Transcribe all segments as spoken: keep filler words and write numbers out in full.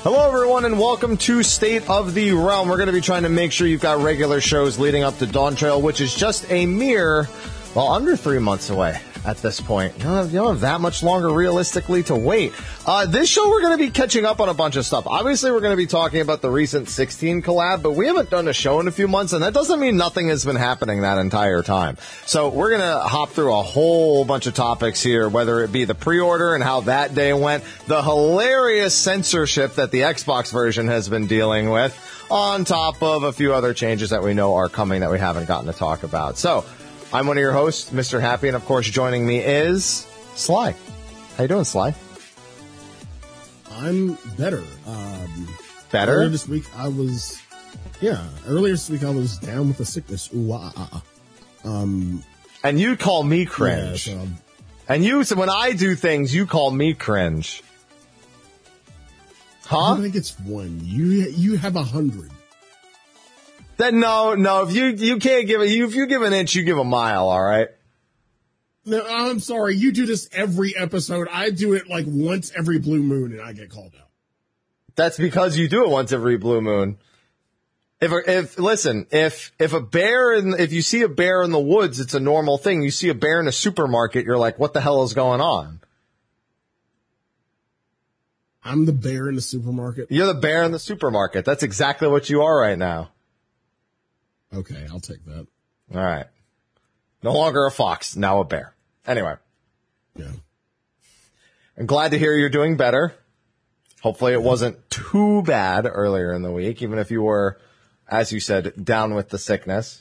Hello, everyone, and welcome to State of the Realm. We're going to be trying to make sure you've got regular shows leading up to Dawntrail, which is just a mere, well, under three months away at this point. You don't have, you don't have that much longer, realistically, to wait. Uh, this show, we're going to be catching up on a bunch of stuff. Obviously, we're going to be talking about the recent sixteen collab, but we haven't done a show in a few months, and that doesn't mean nothing has been happening that entire time. So we're going to hop through a whole bunch of topics here, whether it be the pre-order and how that day went, the hilarious censorship that the Xbox version has been dealing with, on top of a few other changes that we know are coming that we haven't gotten to talk about. So I'm one of your hosts, Mister Happy, and of course joining me is Sly. How you doing, Sly? I'm better. Um, better? Earlier this week I was, yeah, earlier this week I was down with the sickness. Ooh, ah, ah, ah. Um, and you call me cringe. Yeah, so, and you, so when I do things, you call me cringe. Huh? I think it's one. You you have a hundred. Then no, no. If you you can't give it, you if you give an inch, you give a mile. All right. No, I'm sorry. You do this every episode. I do it like once every blue moon, and I get called out. That's because you do it once every blue moon. If if listen, if if a bear in if you see a bear in the woods, it's a normal thing. You see a bear in a supermarket, you're like, what the hell is going on? I'm the bear in the supermarket. You're the bear in the supermarket. That's exactly what you are right now. Okay, I'll take that. All right. No longer a fox, now a bear. Anyway. Yeah. I'm glad to hear you're doing better. Hopefully it wasn't too bad earlier in the week, even if you were, as you said, down with the sickness.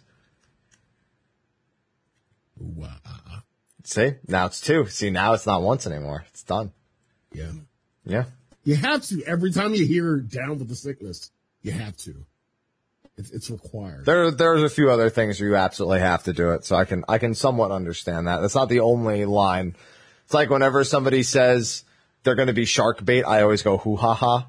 Wow. See? Now it's two. See, now it's not once anymore. It's done. Yeah. Yeah. You have to. Every time you hear down with the sickness, you have to. It's, it's required. There, there's a few other things where you absolutely have to do it, so I can, I can somewhat understand that. That's not the only line. It's like whenever somebody says they're going to be shark bait, I always go, hoo ha ha.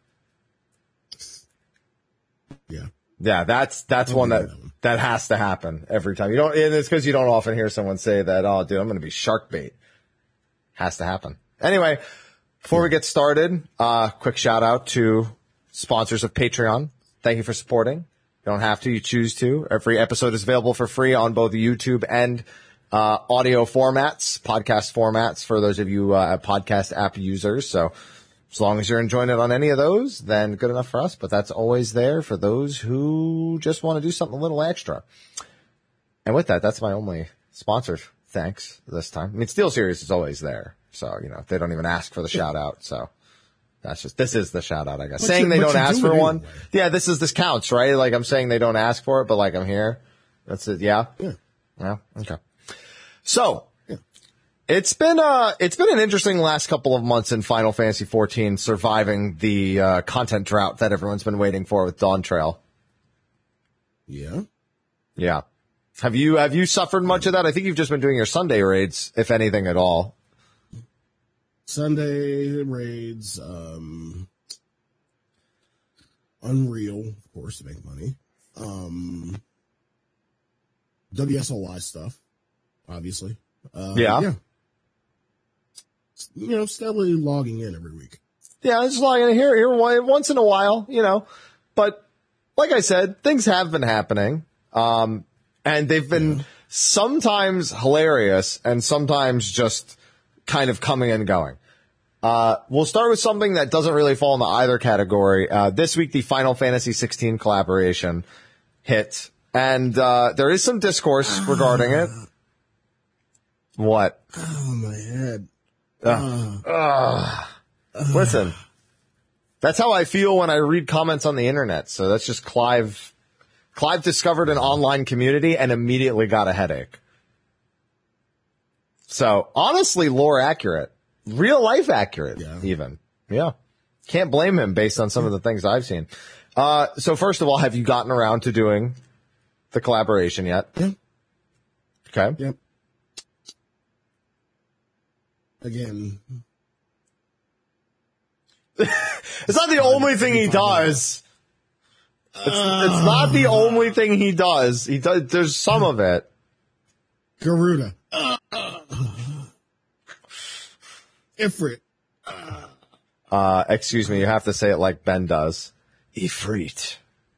Yeah. Yeah, that's, that's one that, that, that has to happen every time. You don't, and it's because you don't often hear someone say that, oh, dude, I'm going to be shark bait. Has to happen. Anyway, before we get started, uh, quick shout out to sponsors of Patreon. Thank you for supporting. You don't have to, you choose to. Every episode is available for free on both YouTube and uh audio formats, podcast formats for those of you uh podcast app users. So as long as you're enjoying it on any of those, then good enough for us. But that's always there for those who just want to do something a little extra. And with that, that's my only sponsor. Thanks this time. I mean, SteelSeries is always there. So, you know, they don't even ask for the shout out. So that's just, this is the shout out, I guess. But saying you, they don't ask for one. Anyway. Yeah, this is, this counts, right? Like I'm saying they don't ask for it, but like I'm here. That's it. Yeah. Yeah. Yeah. Okay. So yeah. it's been, uh, it's been an interesting last couple of months in Final Fantasy fourteen, surviving the, uh, content drought that everyone's been waiting for with Dawntrail. Yeah. Yeah. Have you, have you suffered much of that? I think you've just been doing your Sunday raids, if anything at all. Sunday raids, um, Unreal, of course, to make money. Um, W S L Y stuff, obviously. Uh, yeah. Yeah. You know, steadily logging in every week. Yeah, just logging in here, here once in a while, you know. But like I said, things have been happening. Um, and they've been yeah. sometimes hilarious and sometimes just kind of coming and going. Uh, we'll start with something that doesn't really fall into either category. Uh, this week, the Final Fantasy sixteen collaboration hit, and, uh, there is some discourse regarding it. What? Oh, my head. Uh, uh, uh, listen, that's how I feel when I read comments on the internet. So that's just Clive. Clive discovered an online community and immediately got a headache. So honestly, lore accurate, real life accurate, yeah. even. Yeah. Can't blame him based on some of the things I've seen. Uh, so first of all, have you gotten around to doing the collaboration yet? Yeah. Okay. Yep. Again. It's not the only thing he does. It's, uh, it's not the only thing he does. He does. There's some of it. Garuda. Uh, uh, Ifrit. Uh, Uh, excuse me, you have to say it like Ben does. Ifrit.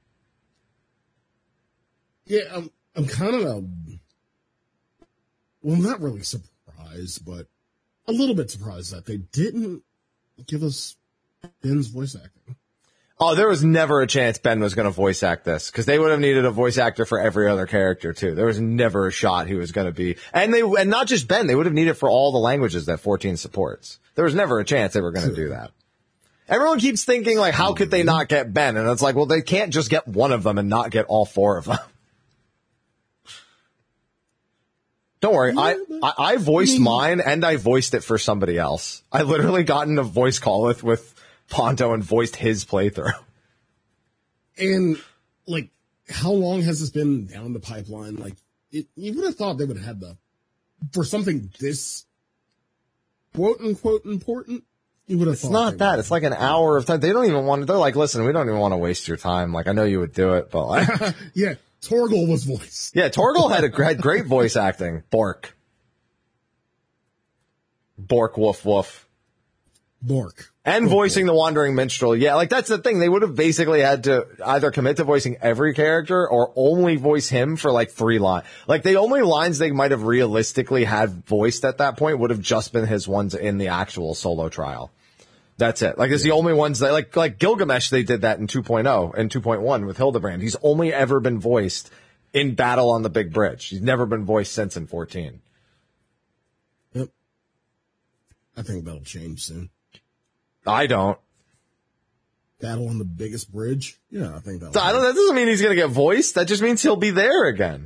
Yeah, I'm, I'm kind of, well, not really surprised, but a little bit surprised that they didn't give us Ben's voice acting. Oh, there was never a chance Ben was going to voice act this, because they would have needed a voice actor for every other character too. There was never a shot he was going to be, and they, and not just Ben, they would have needed for all the languages that fourteen supports. There was never a chance they were going to do that. Everyone keeps thinking like, how could they not get Ben? And it's like, well, they can't just get one of them and not get all four of them. Don't worry, I, I, I voiced mine and I voiced it for somebody else. I literally got in a voice call with, with Ponto and voiced his playthrough. And like, how long has this been down the pipeline? Like, it, you would have thought they would have had the, for something this quote unquote important, you would have It's thought. not that. It's like an hour of time. They don't even want to, they're like, listen, we don't even want to waste your time. Like, I know you would do it, but like. Yeah, Torgal was voiced. Yeah, Torgal had a had great voice acting. Bork. Bork, woof, woof. Bork. And Bork, voicing Bork. the Wandering Minstrel. Yeah, like that's the thing. They would have basically had to either commit to voicing every character or only voice him for like three lines. Like the only lines they might have realistically had voiced at that point would have just been his ones in the actual solo trial. That's it. Like it's yeah. the only ones that like, like Gilgamesh, they did that in two point oh and two point one with Hildebrand. He's only ever been voiced in Battle on the Big Bridge. He's never been voiced since in fourteen. Yep. I think that'll change soon. I don't. Battle on the biggest bridge? Yeah, I think that. So I don't, that doesn't mean he's going to get voiced. That just means he'll be there again.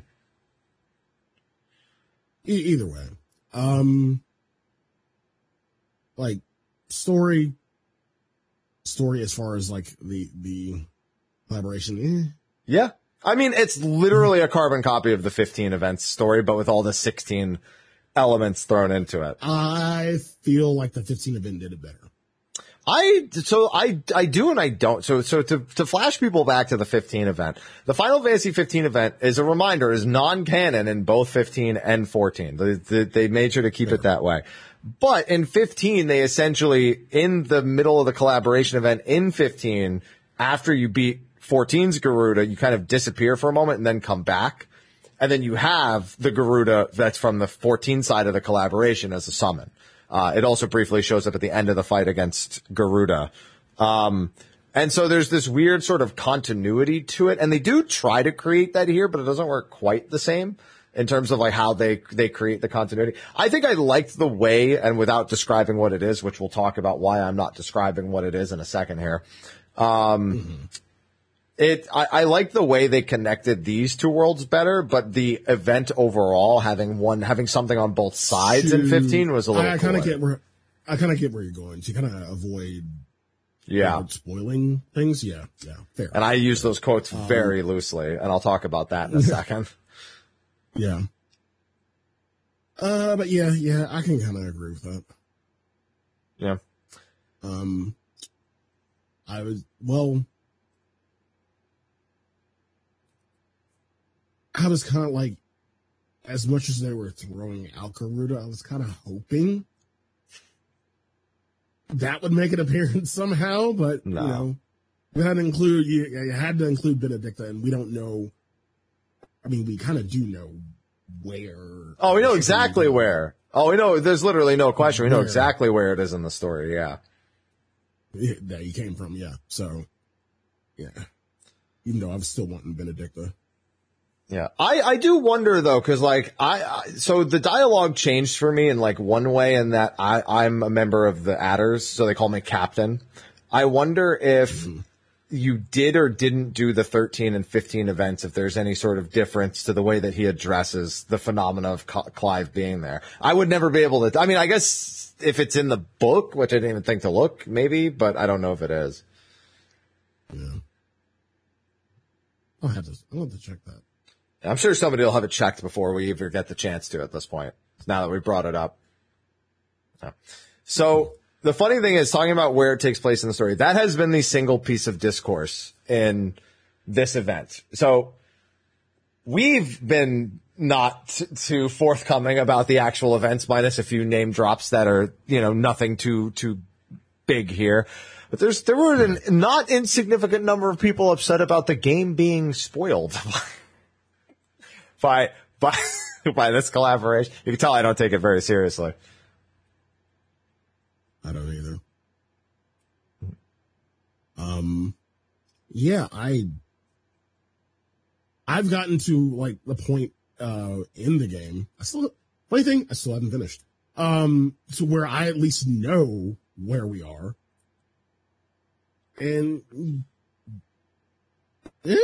E- either way. Um, like, story, story as far as, like, the, the collaboration, eh. Yeah. I mean, it's literally a carbon copy of the fifteen events story, but with all the sixteen elements thrown into it. I feel like the fifteen event did it better. I, so I, I do and I don't. So, so to, to flash people back to the fifteen event, the Final Fantasy fifteen event is a reminder, is non-canon in both fifteen and fourteen. They, they, they made sure to keep yeah. it that way. But in fifteen, they essentially, in the middle of the collaboration event in fifteen, after you beat fourteen's Garuda, you kind of disappear for a moment and then come back. And then you have the Garuda that's from the fourteen side of the collaboration as a summon. Uh, it also briefly shows up at the end of the fight against Garuda. Um, and so there's this weird sort of continuity to it. And they do try to create that here, but it doesn't work quite the same in terms of like how they, they create the continuity. I think I liked the way, and without describing what it is, which we'll talk about why I'm not describing what it is in a second here. Um, mm-hmm. It, I, I like the way they connected these two worlds better, but the event overall, having one, having something on both sides to, in fifteen was a little. I, I kind of get where, I kind of get where you're going. So you kind of avoid, yeah, uh, spoiling things. Yeah, yeah, fair. And I use those quotes um, very loosely, and I'll talk about that in a second. Yeah. Uh, but yeah, yeah, I can kind of agree with that. Yeah. Um, I was well. I was kind of like, as much as they were throwing out Garuda, I was kind of hoping that would make an appearance somehow, but, no. you know, we had to include, you, you had to include Benedicta, and we don't know, I mean, we kind of do know where. Oh, we know exactly where. Oh, we know, there's literally no question. We know where, exactly where it is in the story, yeah. That he came from, yeah. So, yeah. Even though I'm still wanting Benedicta. Yeah. I, I do wonder though, cause like I, I, so the dialogue changed for me in like one way in that I, I'm a member of the Adders, so they call me Captain. I wonder if mm-hmm. you did or didn't do the thirteen and fifteen events, if there's any sort of difference to the way that he addresses the phenomena of C- Clive being there. I would never be able to, I mean, I guess if it's in the book, which I didn't even think to look, maybe, but I don't know if it is. Yeah. I'll have to, I'll have to check that. I'm sure somebody will have it checked before we ever get the chance to at this point, now that we brought it up. Yeah. So the funny thing is, talking about where it takes place in the story, that has been the single piece of discourse in this event. So we've been not t- too forthcoming about the actual events, minus a few name drops that are, you know, nothing too, too big here. But there's there were a not insignificant number of people upset about the game being spoiled by by by this collaboration. You can tell I don't take it very seriously. I don't either. Um, yeah, I I've gotten to like the point uh in the game. I still funny thing, I still haven't finished. Um, to where I at least know where we are. And eh,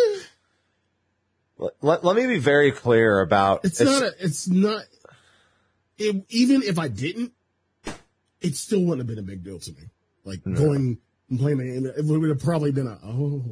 let, let me be very clear about it's, it's not a, it's not it, even if I didn't, it still wouldn't have been a big deal to me. Like no. going and playing the game, it would have probably been a oh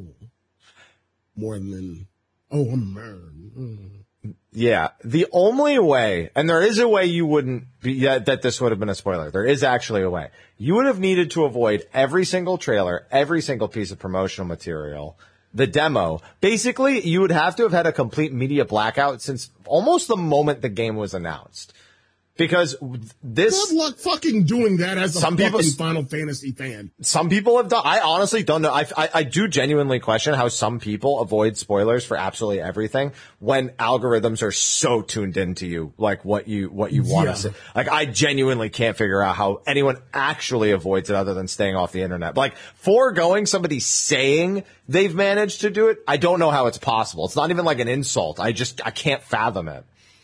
more than oh I'm a man. Mm. Yeah, the only way, and there is a way you wouldn't be, yeah, that this would have been a spoiler. There is actually a way. You would have needed to avoid every single trailer, every single piece of promotional material, the demo. Basically, you would have to have had a complete media blackout since almost the moment the game was announced. Because this... Good luck fucking doing that as a some fucking people, Final Fantasy fan. Some people have done... I honestly don't know. I, I, I do genuinely question how some people avoid spoilers for absolutely everything when algorithms are so tuned into you, like what you what you want yeah. to see. Like, I genuinely can't figure out how anyone actually avoids it other than staying off the internet. Like, foregoing somebody saying they've managed to do it, I don't know how it's possible. It's not even like an insult. I just... I can't fathom it.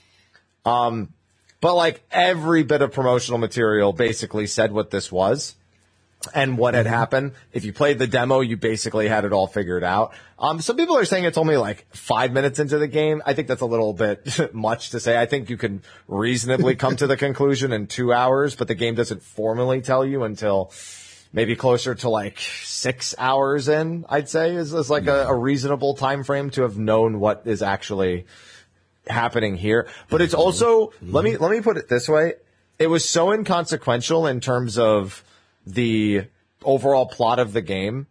Um... But like every bit of promotional material basically said what this was and what had happened. If you played the demo, you basically had it all figured out. Um, some people are saying it's only like five minutes into the game. I think that's a little bit much to say. I think you can reasonably come to the conclusion in two hours, but the game doesn't formally tell you until maybe closer to like six hours in, I'd say is, is like a, a reasonable time frame to have known what is actually happening here. But it's also, mm-hmm. let me, let me put it this way. It was so inconsequential in terms of the overall plot of the game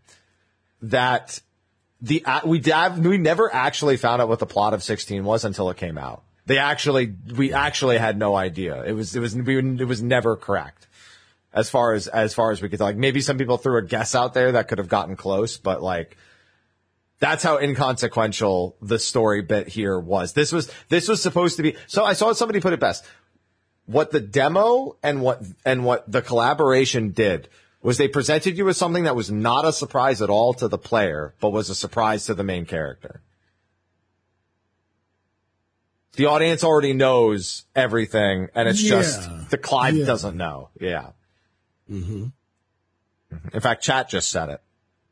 that the, we, we never actually found out what the plot of sixteen was until it came out. They actually, we actually had no idea. It was, it was, we, it was never correct as far as, as far as we could tell. Like maybe some people threw a guess out there that could have gotten close, but like, that's how inconsequential the story bit here was. This was, this was supposed to be, so I saw somebody put it best. What the demo and what, and what the collaboration did was they presented you with something that was not a surprise at all to the player, but was a surprise to the main character. The audience already knows everything and it's yeah. just, the Clive yeah. doesn't know. Yeah. Mm-hmm. In fact, chat just said it.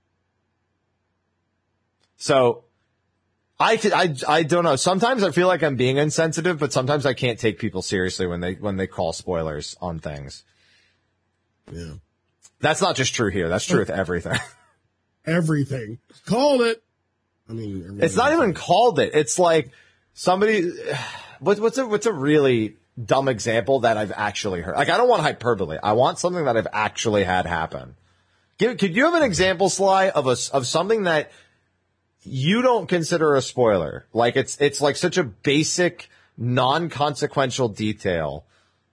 So, I, I, I don't know. Sometimes I feel like I'm being insensitive, but sometimes I can't take people seriously when they, when they call spoilers on things. Yeah. That's not just true here. That's true with everything. Everything. Called it. I mean, it's not even called it. It's like somebody, what, what's a, what's a really dumb example that I've actually heard? Like, I don't want hyperbole. I want something that I've actually had happen. Give, could you have an example, Sly, of a, of something that you don't consider a spoiler? Like it's, it's like such a basic, non-consequential detail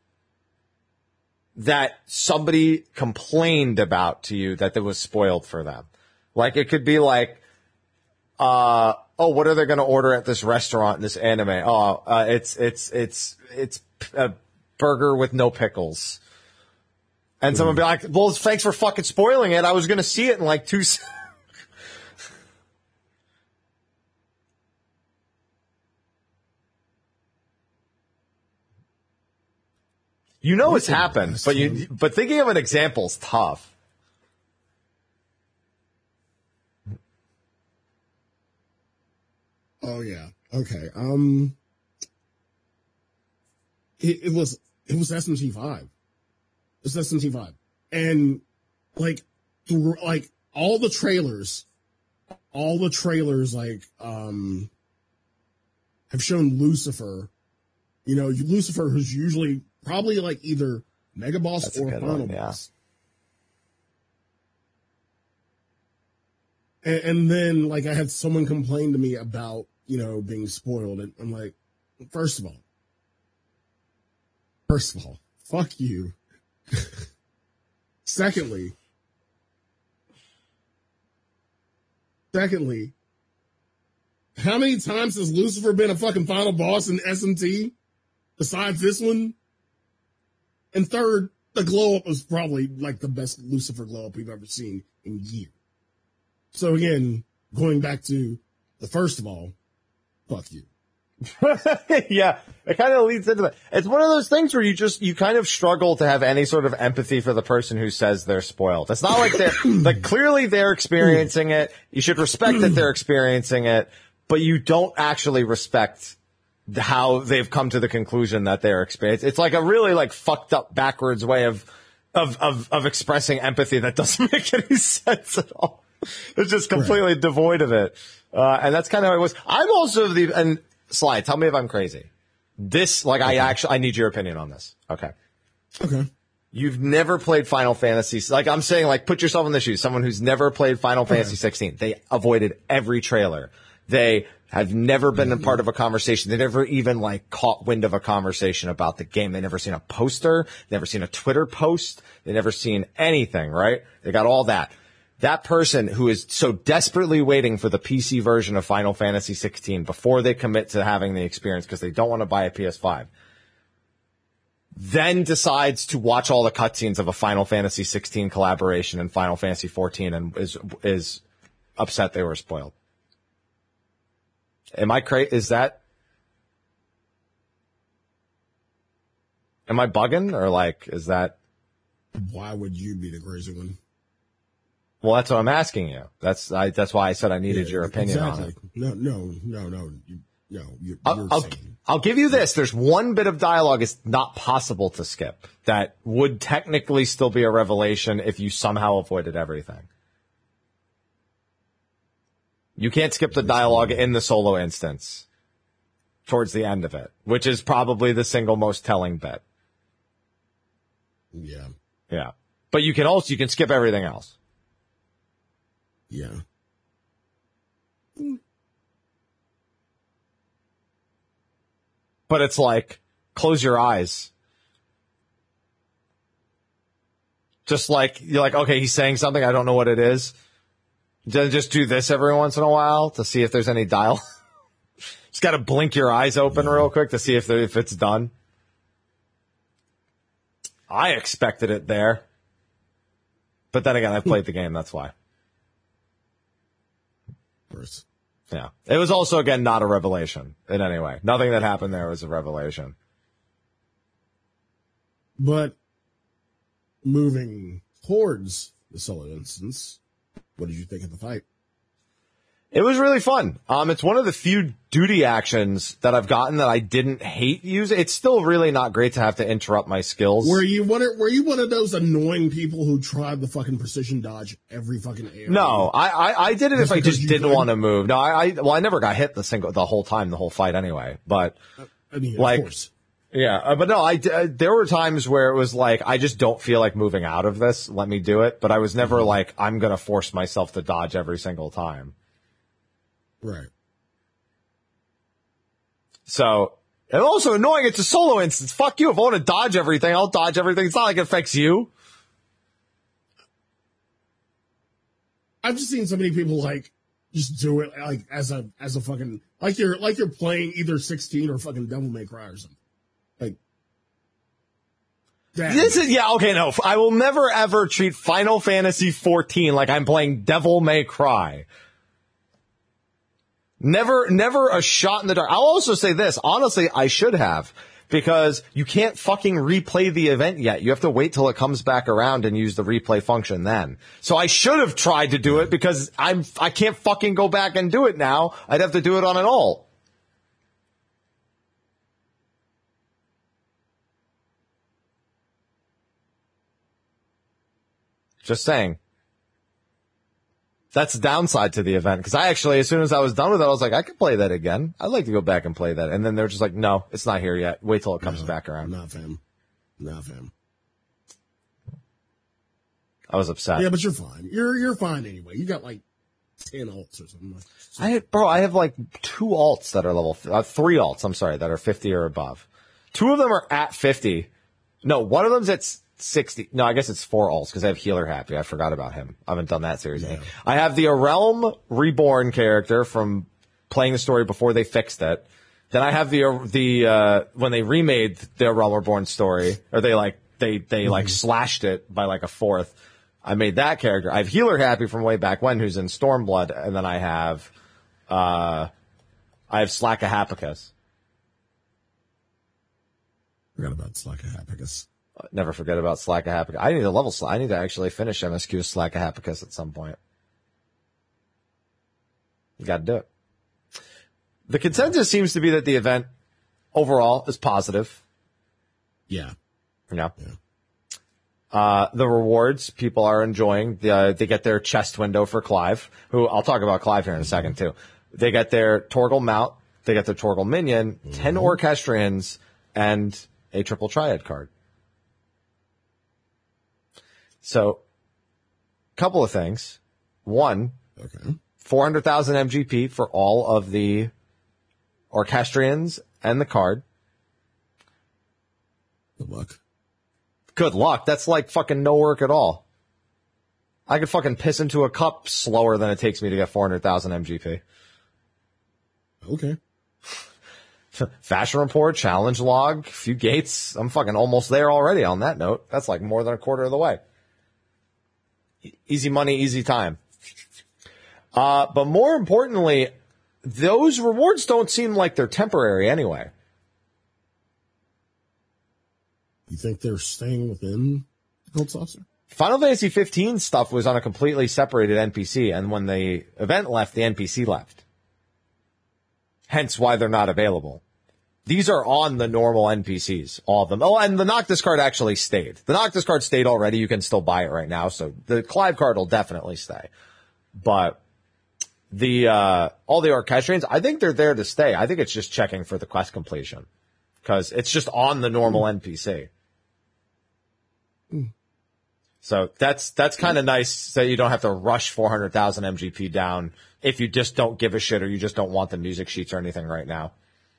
that somebody complained about to you that it was spoiled for them. Like it could be like, uh, oh, what are they going to order at this restaurant in this anime? Oh, uh, it's, it's, it's, it's a burger with no pickles. And someone be like, well, thanks for fucking spoiling it. I was going to see it in like two seconds. You know it's happened, but you, but thinking of an example is tough. Oh yeah. Okay. Um, it, it was, it was S M T five. It's S M T five. And like, like all the trailers, all the trailers, like, um, have shown Lucifer, you know, Lucifer, who's usually probably like either Mega Boss That's or Final one, yeah. Boss. And, and then, like, I had someone complain to me about, you know, being spoiled. And I'm like, first of all, first of all, fuck you. Secondly, Secondly, how many times has Lucifer been a fucking final boss in S M T besides this one? And third, the glow up was probably like the best Lucifer glow up we've ever seen in years. So again, going back to the first of all, fuck you. Yeah, it kind of leads into that. It's one of those things where you just, you kind of struggle to have any sort of empathy for the person who says they're spoiled. It's not like they're, like clearly they're experiencing it. You should respect that they're experiencing it, but you don't actually respect how they've come to the conclusion that they're experiencing. It's like a really like fucked up backwards way of, of, of, of expressing empathy that doesn't make any sense at all. It's just completely right. devoid of it. Uh, and that's kind of how it was. I'm also the, and, Sly, tell me if I'm crazy. This, like, okay. I actually, I need your opinion on this. Okay. Okay. You've never played Final Fantasy. Like, I'm saying, like, put yourself in the shoes. Someone who's never played Final okay. Fantasy sixteen. They avoided every trailer. They have never been mm-hmm. a part of a conversation. They never even, like, caught wind of a conversation about the game. They never seen a poster. Never seen a Twitter post. They never seen anything, right? They got all that. That person who is so desperately waiting for the P C version of Final Fantasy sixteen before they commit to having the experience because they don't want to buy a P S five, then decides to watch all the cutscenes of a Final Fantasy sixteen collaboration and Final Fantasy fourteen and is is upset they were spoiled. Am I cra- Is that? Am I bugging or like is that? Why would you be the crazy one? Well, that's what I'm asking you. That's I, that's why I said I needed yeah, your opinion exactly. on it. No, no, no, no, you, no. You're, I'll, you're I'll, saying. I'll give you this. There's one bit of dialogue it's not possible to skip that would technically still be a revelation if you somehow avoided everything. You can't skip the dialogue in the solo instance towards the end of it, which is probably the single most telling bit. Yeah. Yeah. But you can also, you can skip everything else. Yeah. But it's like, close your eyes. Just like, you're like, okay, he's saying something, I don't know what it is. Just do this every once in a while to see if there's any dial. Just gotta blink your eyes open yeah. real quick to see if there, if it's done. I expected it there. But then again, I played the game, that's why. Yeah. It was also, again, not a revelation in any way. Nothing that happened there was a revelation. But moving towards the solo instance, what did you think of the fight? It was really fun. Um, it's one of the few duty actions that I've gotten that I didn't hate using. It's still really not great to have to interrupt my skills. Were you one of, were you one of those annoying people who tried the fucking precision dodge every fucking area? No, I, I, I did it just if I just didn't could? want to move. No, I, I, well, I never got hit the single, the whole time, the whole fight anyway, but I mean, like, of course. Yeah, uh, but no, I, uh, there were times where it was like, I just don't feel like moving out of this. Let me do it. But I was never mm-hmm. like, I'm going to force myself to dodge every single time. Right. So, and also annoying, it's a solo instance. Fuck you. If I want to dodge everything, I'll dodge everything. It's not like it affects you. I've just seen so many people like just do it like as a as a fucking like you're like you're playing either sixteen or fucking Devil May Cry or something. Like that. This is yeah, okay, no. I will never ever treat Final Fantasy fourteen like I'm playing Devil May Cry. Never, never a shot in the dark. I'll also say this. Honestly, I should have, because you can't fucking replay the event yet. You have to wait till it comes back around and use the replay function then. So I should have tried to do it because I'm, I can't fucking go back and do it now. I'd have to do it on an alt. Just saying. That's the downside to the event, because I actually, as soon as I was done with it, I was like, I could play that again. I'd like to go back and play that. And then they're just like, no, it's not here yet. Wait till it comes no, back around. Not fam. Not fam. I was upset. Yeah, but you're fine. You're you're fine anyway. You got like ten alts or something. Like so. I bro, I have like two alts that are level, uh, three alts, I'm sorry, that are fifty or above. Two of them are at fifty. No, one of them's at sixty. No, I guess it's four alts because I have Healer Happy. I forgot about him. I haven't done that series. Yeah. I have the A Realm Reborn character from playing the story before they fixed it. Then I have the, the, uh, when they remade the A Realm Reborn story, or they like, they, they mm-hmm. like slashed it by like a fourth. I made that character. I have Healer Happy from way back when, who's in Stormblood. And then I have, uh, I have Slackahapicus. Forgot about Slackahapicus. Never forget about Slackahapicus. I need to level. I need to actually finish M S Q Slackahapicus at some point. You got to do it. The consensus seems to be that the event overall is positive. Yeah. Yeah. yeah. Uh, the rewards people are enjoying. The, uh, they get their chest window for Clive, who I'll talk about Clive here in a second too. They get their Torgal mount. They get their Torgal minion, mm-hmm. ten Orchestrions, and a triple triad card. So, couple of things. One, okay. four hundred thousand M G P for all of the Orchestrions and the card. Good luck. Good luck. That's like fucking no work at all. I could fucking piss into a cup slower than it takes me to get four hundred thousand M G P. Okay. Fashion report, challenge log, few gates. I'm fucking almost there already on that note. That's like more than a quarter of the way. E- easy money, easy time. Uh, but more importantly, those rewards don't seem like they're temporary anyway. You think they're staying within the Gold Saucer? Final Fantasy fifteen stuff was on a completely separated N P C, and when the event left, the N P C left. Hence why they're not available. These are on the normal N P Cs, all of them. Oh, and the Noctis card actually stayed. The Noctis card stayed already. You can still buy it right now, so the Clive card will definitely stay. But the uh all the Orchestrions, I think they're there to stay. I think it's just checking for the quest completion because it's just on the normal mm. N P C. Mm. So that's that's kind of nice that you don't have to rush four hundred thousand M G P down if you just don't give a shit or you just don't want the music sheets or anything right now.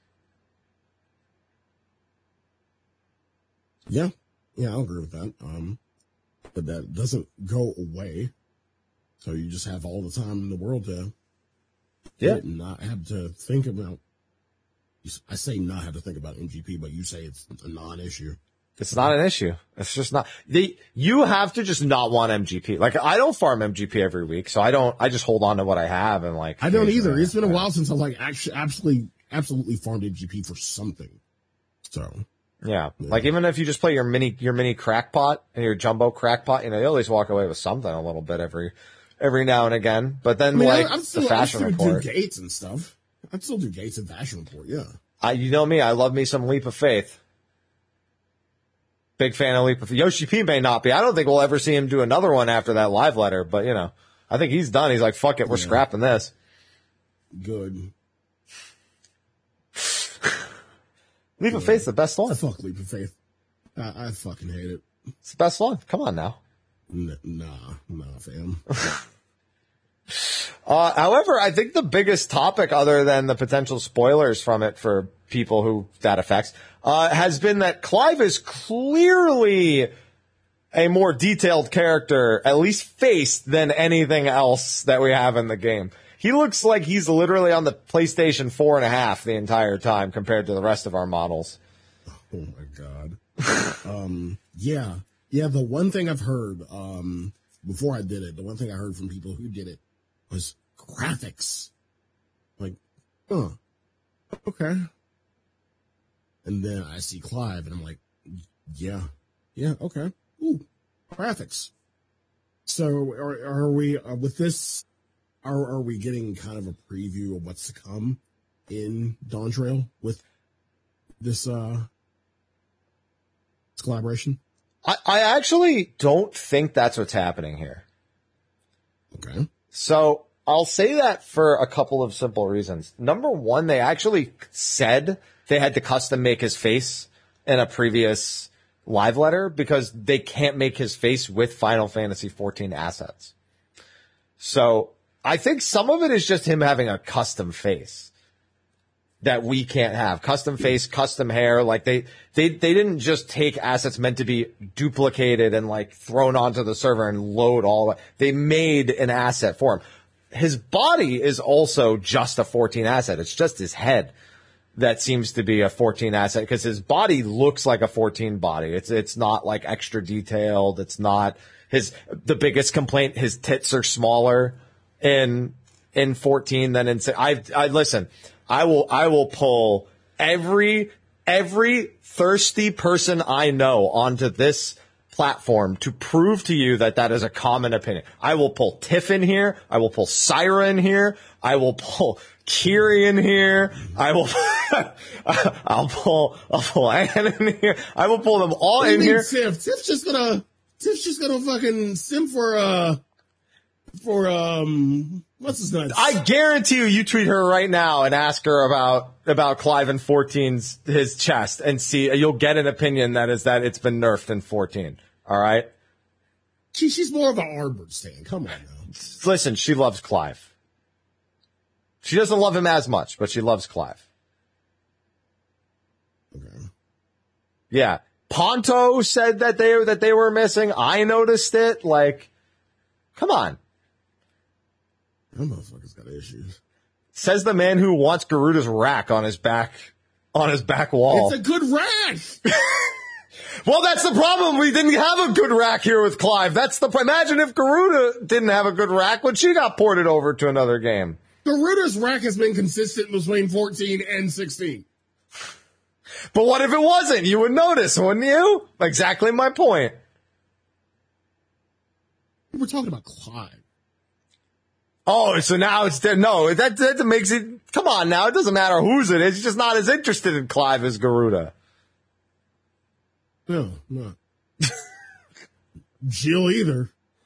Yeah, yeah, I'll agree with that. Um, but that doesn't go away. So you just have all the time in the world to yeah. and not have to think about. I say not have to think about M G P, but you say it's a non-issue. It's not an issue. It's just not. They, you have to just not want M G P. Like, I don't farm M G P every week, so I don't, I just hold on to what I have and like. I don't either. It's been a while since I've like actually absolutely, absolutely farmed M G P for something. So. Yeah. yeah. Like, even if you just play your mini, your mini crackpot and your jumbo crackpot, you know, you always walk away with something a little bit every, every now and again. But then, I mean, like, I, I'm still, the fashion I'm still report. do gates and stuff. I'd still do gates and fashion report, yeah. I, you know me, I love me some Leap of Faith. Big fan of Leap of Faith. Yoshi P may not be. I don't think we'll ever see him do another one after that live letter, but you know, I think he's done. He's like, fuck it, we're yeah. scrapping this. Good. Leap yeah. of Faith's the best one. I fuck Leap of Faith. I, I fucking hate it. It's the best one. Come on now. N- nah, nah, fam. Uh, however, I think the biggest topic, other than the potential spoilers from it for people who that affects, uh, has been that Clive is clearly a more detailed character, at least face, than anything else that we have in the game. He looks like he's literally on the PlayStation four and a half the entire time compared to the rest of our models. Oh my God. um, yeah. Yeah. The one thing I've heard, um, before I did it, the one thing I heard from people who did it was graphics. Like, huh, okay. And then I see Clive and I'm like, yeah, yeah, okay. Ooh, graphics. So are, are we, uh, with this, are, are we getting kind of a preview of what's to come in Dawntrail with this, uh, this collaboration? I, I actually don't think that's what's happening here. Okay. So I'll say that for a couple of simple reasons. Number one, they actually said they had to custom make his face in a previous live letter because they can't make his face with Final Fantasy fourteen assets. So I think some of it is just him having a custom face. that we can't have. Custom face, custom hair. Like they, they, they didn't just take assets meant to be duplicated and like thrown onto the server and load all of it. They made an asset for him. His body is also just a fourteen asset. It's just his head that seems to be a fourteen asset because his body looks like a fourteen body. It's, it's not like extra detailed. It's not his, the biggest complaint, his tits are smaller in, in fourteen than in, I, I listen, I will, I will pull every, every thirsty person I know onto this platform to prove to you that that is a common opinion. I will pull Tiff in here. I will pull Syra in here. I will pull Kiri in here. I will, I'll pull, I'll pull Ann in here. I will pull them all in here. Tiff? Tiff's just gonna, Tiff's just gonna fucking sim for, uh, for, um, what's his nuts? I guarantee you, you tweet her right now and ask her about, about Clive in fourteen's, his chest and see, you'll get an opinion that is that it's been nerfed in fourteen. All right. She, she's more of an Arbor stan. Come on now. Listen, she loves Clive. She doesn't love him as much, but she loves Clive. Okay. Yeah. Ponto said that they, that they were missing. I noticed it. Like, come on. That motherfucker's got issues. Says the man who wants Garuda's rack on his back, on his back wall. It's a good rack. Well, that's the problem. We didn't have a good rack here with Clive. That's the, imagine if Garuda didn't have a good rack when she got ported over to another game. Garuda's rack has been consistent between fourteen and sixteen. But what if it wasn't? You would notice, wouldn't you? Exactly my point. We're talking about Clive. Oh, so now it's there. No, that, that makes it, come on now. It doesn't matter whose it is. He's just not as interested in Clive as Garuda. No, not. Jill either.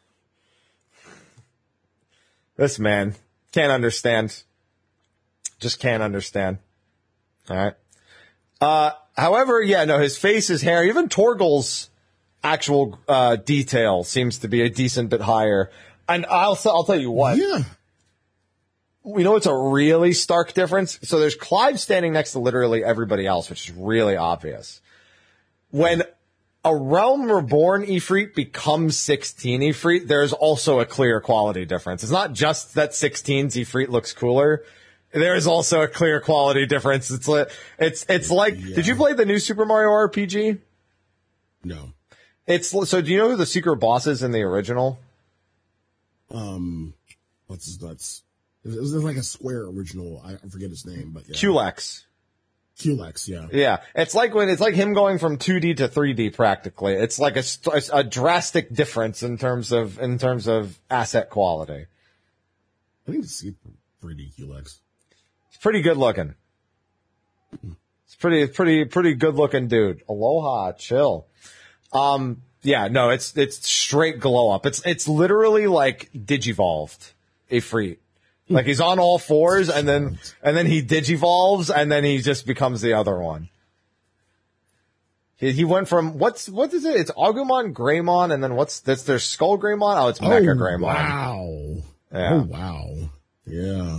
This man can't understand. Just can't understand. All right. Uh, however, yeah, no, his face, his hair, even Torgal's actual, uh, detail seems to be a decent bit higher. And I'll, I'll tell you what. Yeah. We know it's a really stark difference. So there's Clive standing next to literally everybody else, which is really obvious. When a Realm Reborn Ifrit becomes sixteen Ifrit, there's also a clear quality difference. It's not just that sixteen's Ifrit looks cooler. There is also a clear quality difference. It's like, it's, it's like, yeah. Did you play the new Super Mario R P G? No. It's, so do you know who the secret boss is in the original? Um, what's his nuts? It was like a Square original. I forget his name, but yeah. Culex. Culex, yeah. Yeah. It's like when, it's like him going from two D to three D practically. It's like a, a drastic difference in terms of, in terms of asset quality. I think it's three D Culex. It's pretty good looking. It's pretty, pretty, pretty good looking dude. Aloha, chill. Um, yeah, no, it's, it's straight glow up. It's, it's literally like Digivolved Ifrit. Like he's on all fours and then, and then he Digivolves and then he just becomes the other one. He, he went from, what's, what is it? It's Agumon, Greymon, and then what's, that's their Skull Greymon? Oh, it's Mecha oh, Greymon. Wow. Yeah. Oh, wow. Yeah.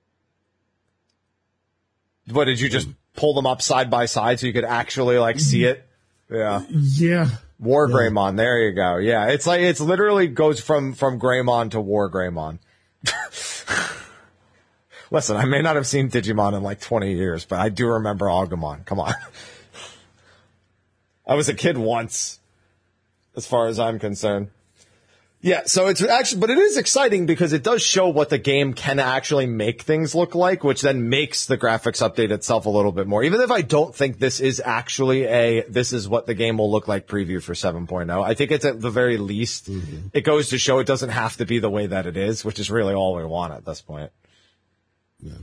What, did you just pull them up side by side so you could actually like see it? Yeah. Yeah. War yeah. Greymon. There you go. Yeah. It's like, it's literally goes from, from Greymon to War Greymon. Listen, I may not have seen Digimon in like twenty years, but I do remember Agumon. Come on. I was a kid once, as far as I'm concerned. Yeah, so it's actually, but it is exciting because it does show what the game can actually make things look like, which then makes the graphics update itself a little bit more. Even if I don't think this is actually a, this is what the game will look like preview for seven point oh, I think it's at the very least, mm-hmm. It goes to show it doesn't have to be the way that it is, which is really all we want at this point. Yeah.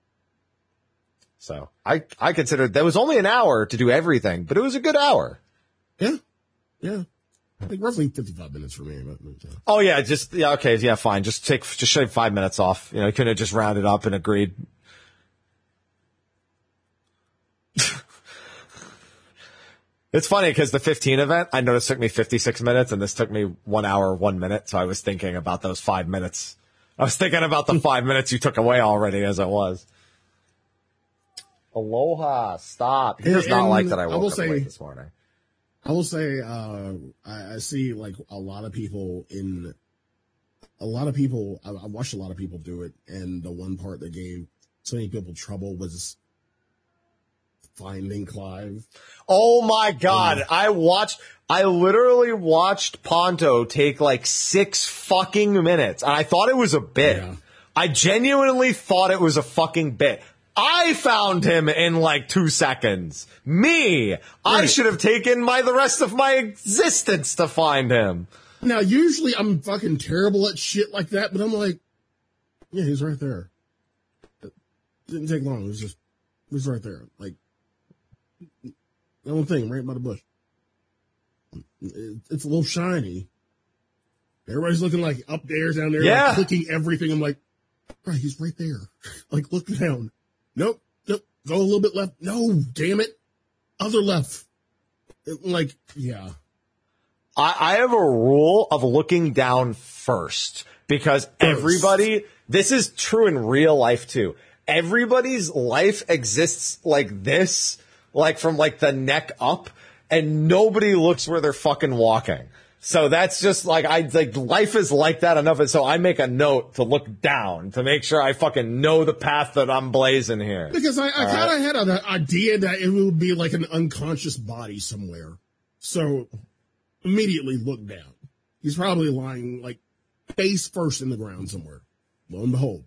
So I, I considered that was only an hour to do everything, but it was a good hour. Yeah. Yeah. Like roughly fifty-five minutes for me. But, uh, oh yeah, just yeah, okay, yeah, fine. Just take, just shave five minutes off. You know, you could have just rounded up and agreed. It's funny because the fifteen event, I noticed took me fifty-six minutes, and this took me one hour, one minute. So I was thinking about those five minutes. I was thinking about the five minutes you took away already as it was. Aloha, stop. He does And- not and like that I I woke will up say- late this morning. I will say, uh, I, I see like a lot of people in, a lot of people, I, I watched a lot of people do it. And the one part that gave so many people trouble was finding Clive. Oh my God. Mm. I watched, I literally watched Ponto take like six fucking minutes. And I thought it was a bit. Yeah. I genuinely thought it was a fucking bit. I found him in like two seconds. Me. I Right. should have taken my, the rest of my existence to find him. Now, usually I'm fucking terrible at shit like that, but I'm like, yeah, he's right there. It didn't take long. It was just, he was right there. Like, that one thing right by the bush. It, it's a little shiny. Everybody's looking like up there, down there, Yeah. like clicking everything. I'm like, right, he's right there. Like, look down. Nope, nope. Go a little bit left. No, damn it. Other left. It, like, yeah. I, I have a rule of looking down first because everybody, this is true in real life too. Everybody's life exists like this, like from like the neck up, and nobody looks where they're fucking walking. So that's just like, I like life is like that enough. And so I make a note to look down to make sure I fucking know the path that I'm blazing here. Because I, I kind of had an idea that it would be like an unconscious body somewhere. So immediately look down. He's probably lying like face first in the ground somewhere. Lo and behold.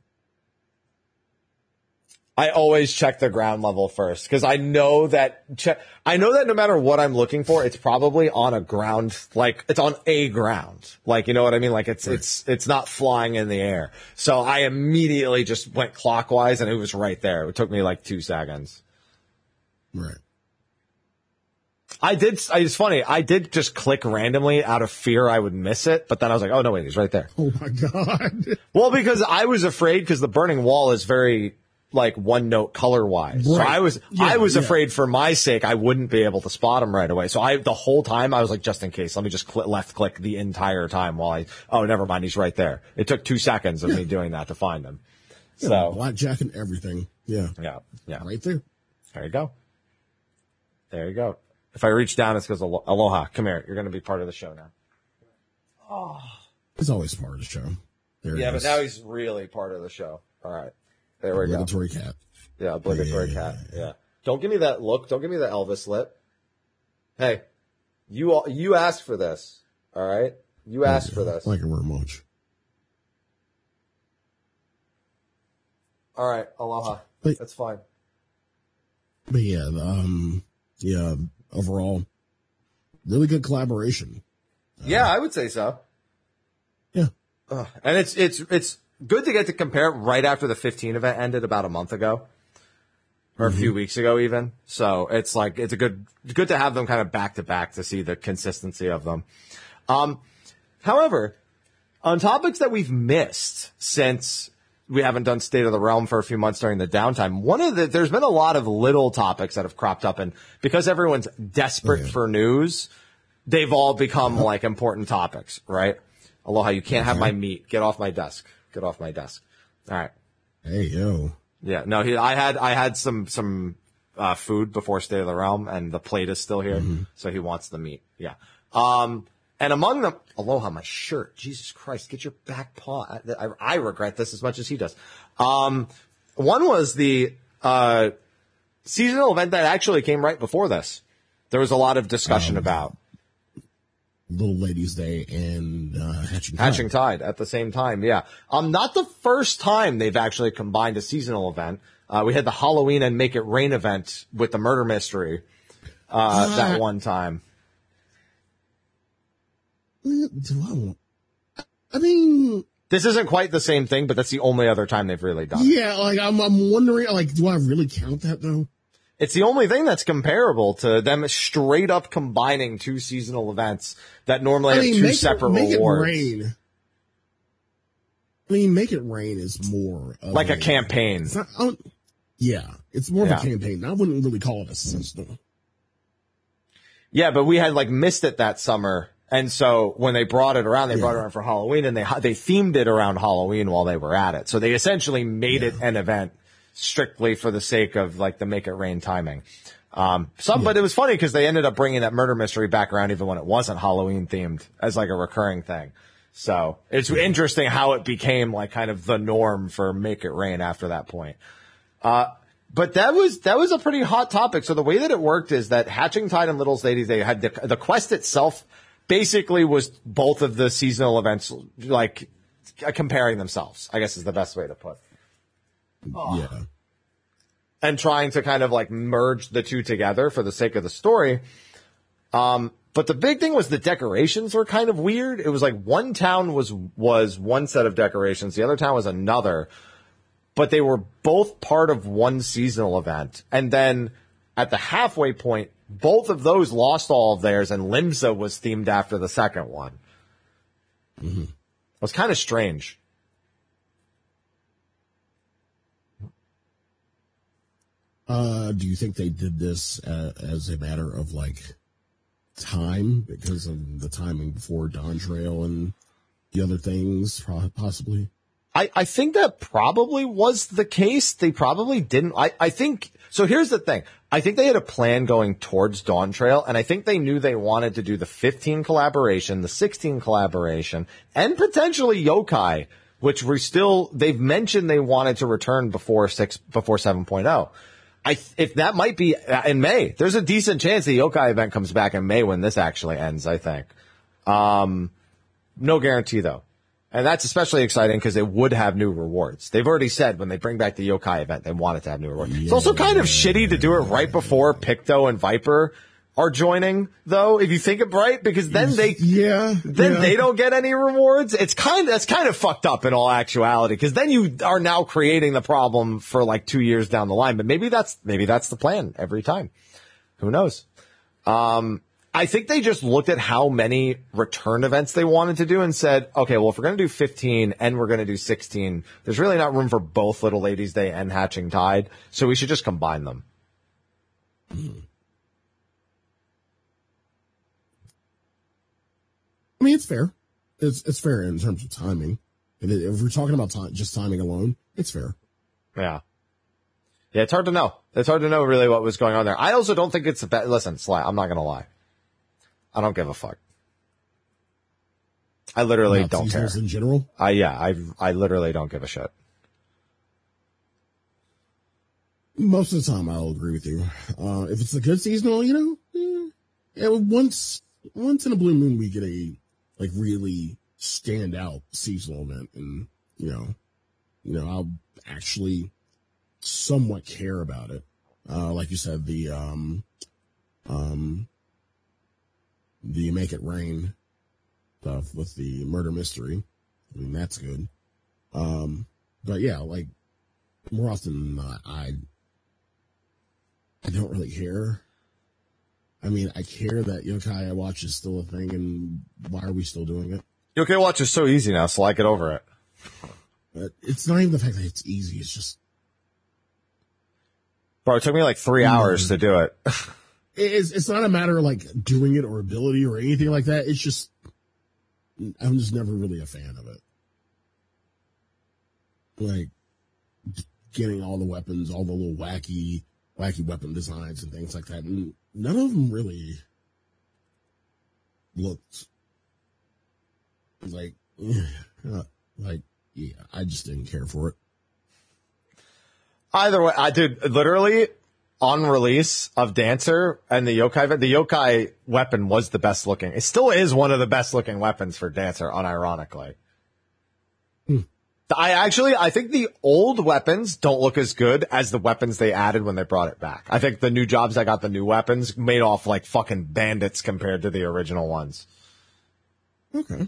I always check the ground level first because I know that che- I know that no matter what I'm looking for, it's probably on a ground, like it's on a ground. Like, you know what I mean? Like it's, Right. it's, it's not flying in the air. So I immediately just went clockwise and it was right there. It took me like two seconds. Right. I did, it's funny. I did just click randomly out of fear I would miss it, but then I was like, oh no, wait, he's right there. Oh my God. Well, because I was afraid because the burning wall is very like one note color wise. So Right. I was, Yeah, I was yeah. afraid for my sake, I wouldn't be able to spot him right away. So I, the whole time I was like, just in case, let me just cl- left click the entire time while I, oh, never mind. He's right there. It took two seconds of Yeah. me doing that to find him. Yeah, So blackjack and everything. Yeah. yeah, yeah. Right there. There you go. There you go. If I reach down, it's because Alo- Aloha, come here. You're going to be part of the show now. He's always part of the show. There Yeah, he but is. now he's really part of the show. All right. There we go. Obligatory cat. Yeah, obligatory Yeah. cat. Yeah. Don't give me that look. Don't give me the Elvis lip. Hey, you all, you asked for this. All right. You asked for this. Like it very much. All right. Aloha. But- That's fine. But yeah, um, yeah, overall, really good collaboration. Yeah, I would say so. Yeah. Ugh. And it's, it's, it's good to get to compare it right after the fifteen event ended about a month ago. Or a few weeks ago even. So it's like, it's a good, good to have them kind of back to back to see the consistency of them. Um, however, on topics that we've missed since we haven't done State of the Realm for a few months during the downtime, one of the, there's been a lot of little topics that have cropped up, and because everyone's desperate Oh, yeah. for news, they've all become like important topics, right? Aloha, you can't have Okay. my meat. Get off my desk. Get off my desk. All right. Hey, yo. Yeah, no, he, I had, I had some, some, uh, food before State of the Realm, and the plate is still here, so he wants the meat. Yeah. Um, and among them, Aloha, my shirt. Jesus Christ, get your back paw. I, I, I regret this as much as he does. Um, one was the, uh, seasonal event that actually came right before this. There was a lot of discussion Um, about Little Ladies Day and uh, Hatching Tide. Hatching Tide at the same time, yeah. Um, not the first time they've actually combined a seasonal event. Uh, we had the Halloween and Make It Rain event with the murder mystery, uh, Uh, that one time. Do I want? I mean, This isn't quite the same thing, but that's the only other time they've really done it. yeah, like I'm, I'm wondering, like, do I really count that though? It's the only thing that's comparable to them straight up combining two seasonal events that normally I have mean, two make separate it, make rewards. it rain. I mean, Make It Rain is more of Like a campaign. It's not, I don't- yeah, it's more Yeah. of a campaign. I wouldn't really call it a seasonal. Yeah, but we had like missed it that summer. And so when they brought it around, they brought it Yeah. around for Halloween, and they they themed it around Halloween while they were at it. So they essentially made it an event strictly for the sake of like the Make It Rain timing. Um, some, yeah. But it was funny because they ended up bringing that murder mystery back around even when it wasn't Halloween themed as like a recurring thing. So it's yeah. interesting how it became like kind of the norm for Make It Rain after that point. Uh, but that was, that was a pretty hot topic. So the way that it worked is that Hatching Tide and Little's Ladies, they had the, the quest itself basically was both of the seasonal events, like comparing themselves, I guess is the best way to put it. Oh. Yeah. And trying to kind of like merge the two together for the sake of the story. Um, but the big thing was the decorations were kind of weird. It was like one town was, was one set of decorations. The other town was another, but they were both part of one seasonal event. And then at the halfway point, both of those lost all of theirs and Limsa was themed after the second one. Mm-hmm. It was kind of strange. Uh, do you think they did this uh, as a matter of like time because of the timing before Dawntrail and the other things possibly? I, I think that probably was the case. They probably didn't. I, I think, so here's the thing. I think they had a plan going towards Dawntrail, and I think they knew they wanted to do the fifteen collaboration, the sixteen collaboration, and potentially Yokai, which we're still, they've mentioned they wanted to return before six, before seven point oh. I, if that might be in May, there's a decent chance the Yokai event comes back in May when this actually ends, I think. Um, no guarantee though. And that's especially exciting because they would have new rewards. They've already said when they bring back the Yokai event, they want it to have new rewards. Yeah. It's also kind of shitty to do it right before Picto and Viper are joining, though, if you think it right, because then they, yeah, then yeah. they don't get any rewards. It's kind of, that's kind of fucked up in all actuality, because then you are now creating the problem for like two years down the line. But maybe that's, maybe that's the plan every time. Who knows? Um, I think they just looked at how many return events they wanted to do and said, okay, well, if we're going to do fifteen and we're going to do sixteen, there's really not room for both Little Ladies Day and Hatching Tide. So we should just combine them. Mm. I mean, it's fair. It's it's fair in terms of timing. And if we're talking about time, just timing alone, it's fair. Yeah. Yeah, it's hard to know. It's hard to know really what was going on there. I also don't think it's a bad, listen, Sly, I'm not going to lie. I don't give a fuck. I literally About don't care. In general? I, yeah, I, I literally don't give a shit. Most of the time, I'll agree with you. Uh, if it's a good seasonal, you know, eh, yeah, once, once in a blue moon, we get a, like, really stand out seasonal event. And, you know, you know, I'll actually somewhat care about it. Uh, like you said, the, um, um, the Make It Rain stuff with the murder mystery. I mean, that's good. Um, but yeah, like, more often than not, I, I don't really care. I mean, I care that Yokai Watch is still a thing, and why are we still doing it? Yokai Watch is so easy now, so I get over it. But it's not even the fact that it's easy, it's just... Bro, it took me like three hours to do it. It's, it's not a matter of, like, doing it or ability or anything like that. It's just, I'm just never really a fan of it. Like, getting all the weapons, all the little wacky, wacky weapon designs and things like that. And none of them really looked like, like, yeah, I just didn't care for it. Either way, I did literally on release of Dancer and the Yokai, the Yokai weapon was the best looking. It still is one of the best looking weapons for Dancer, unironically. Hmm. I actually, I think the old weapons don't look as good as the weapons they added when they brought it back. I think the new jobs that got the new weapons made off like fucking bandits compared to the original ones. Okay.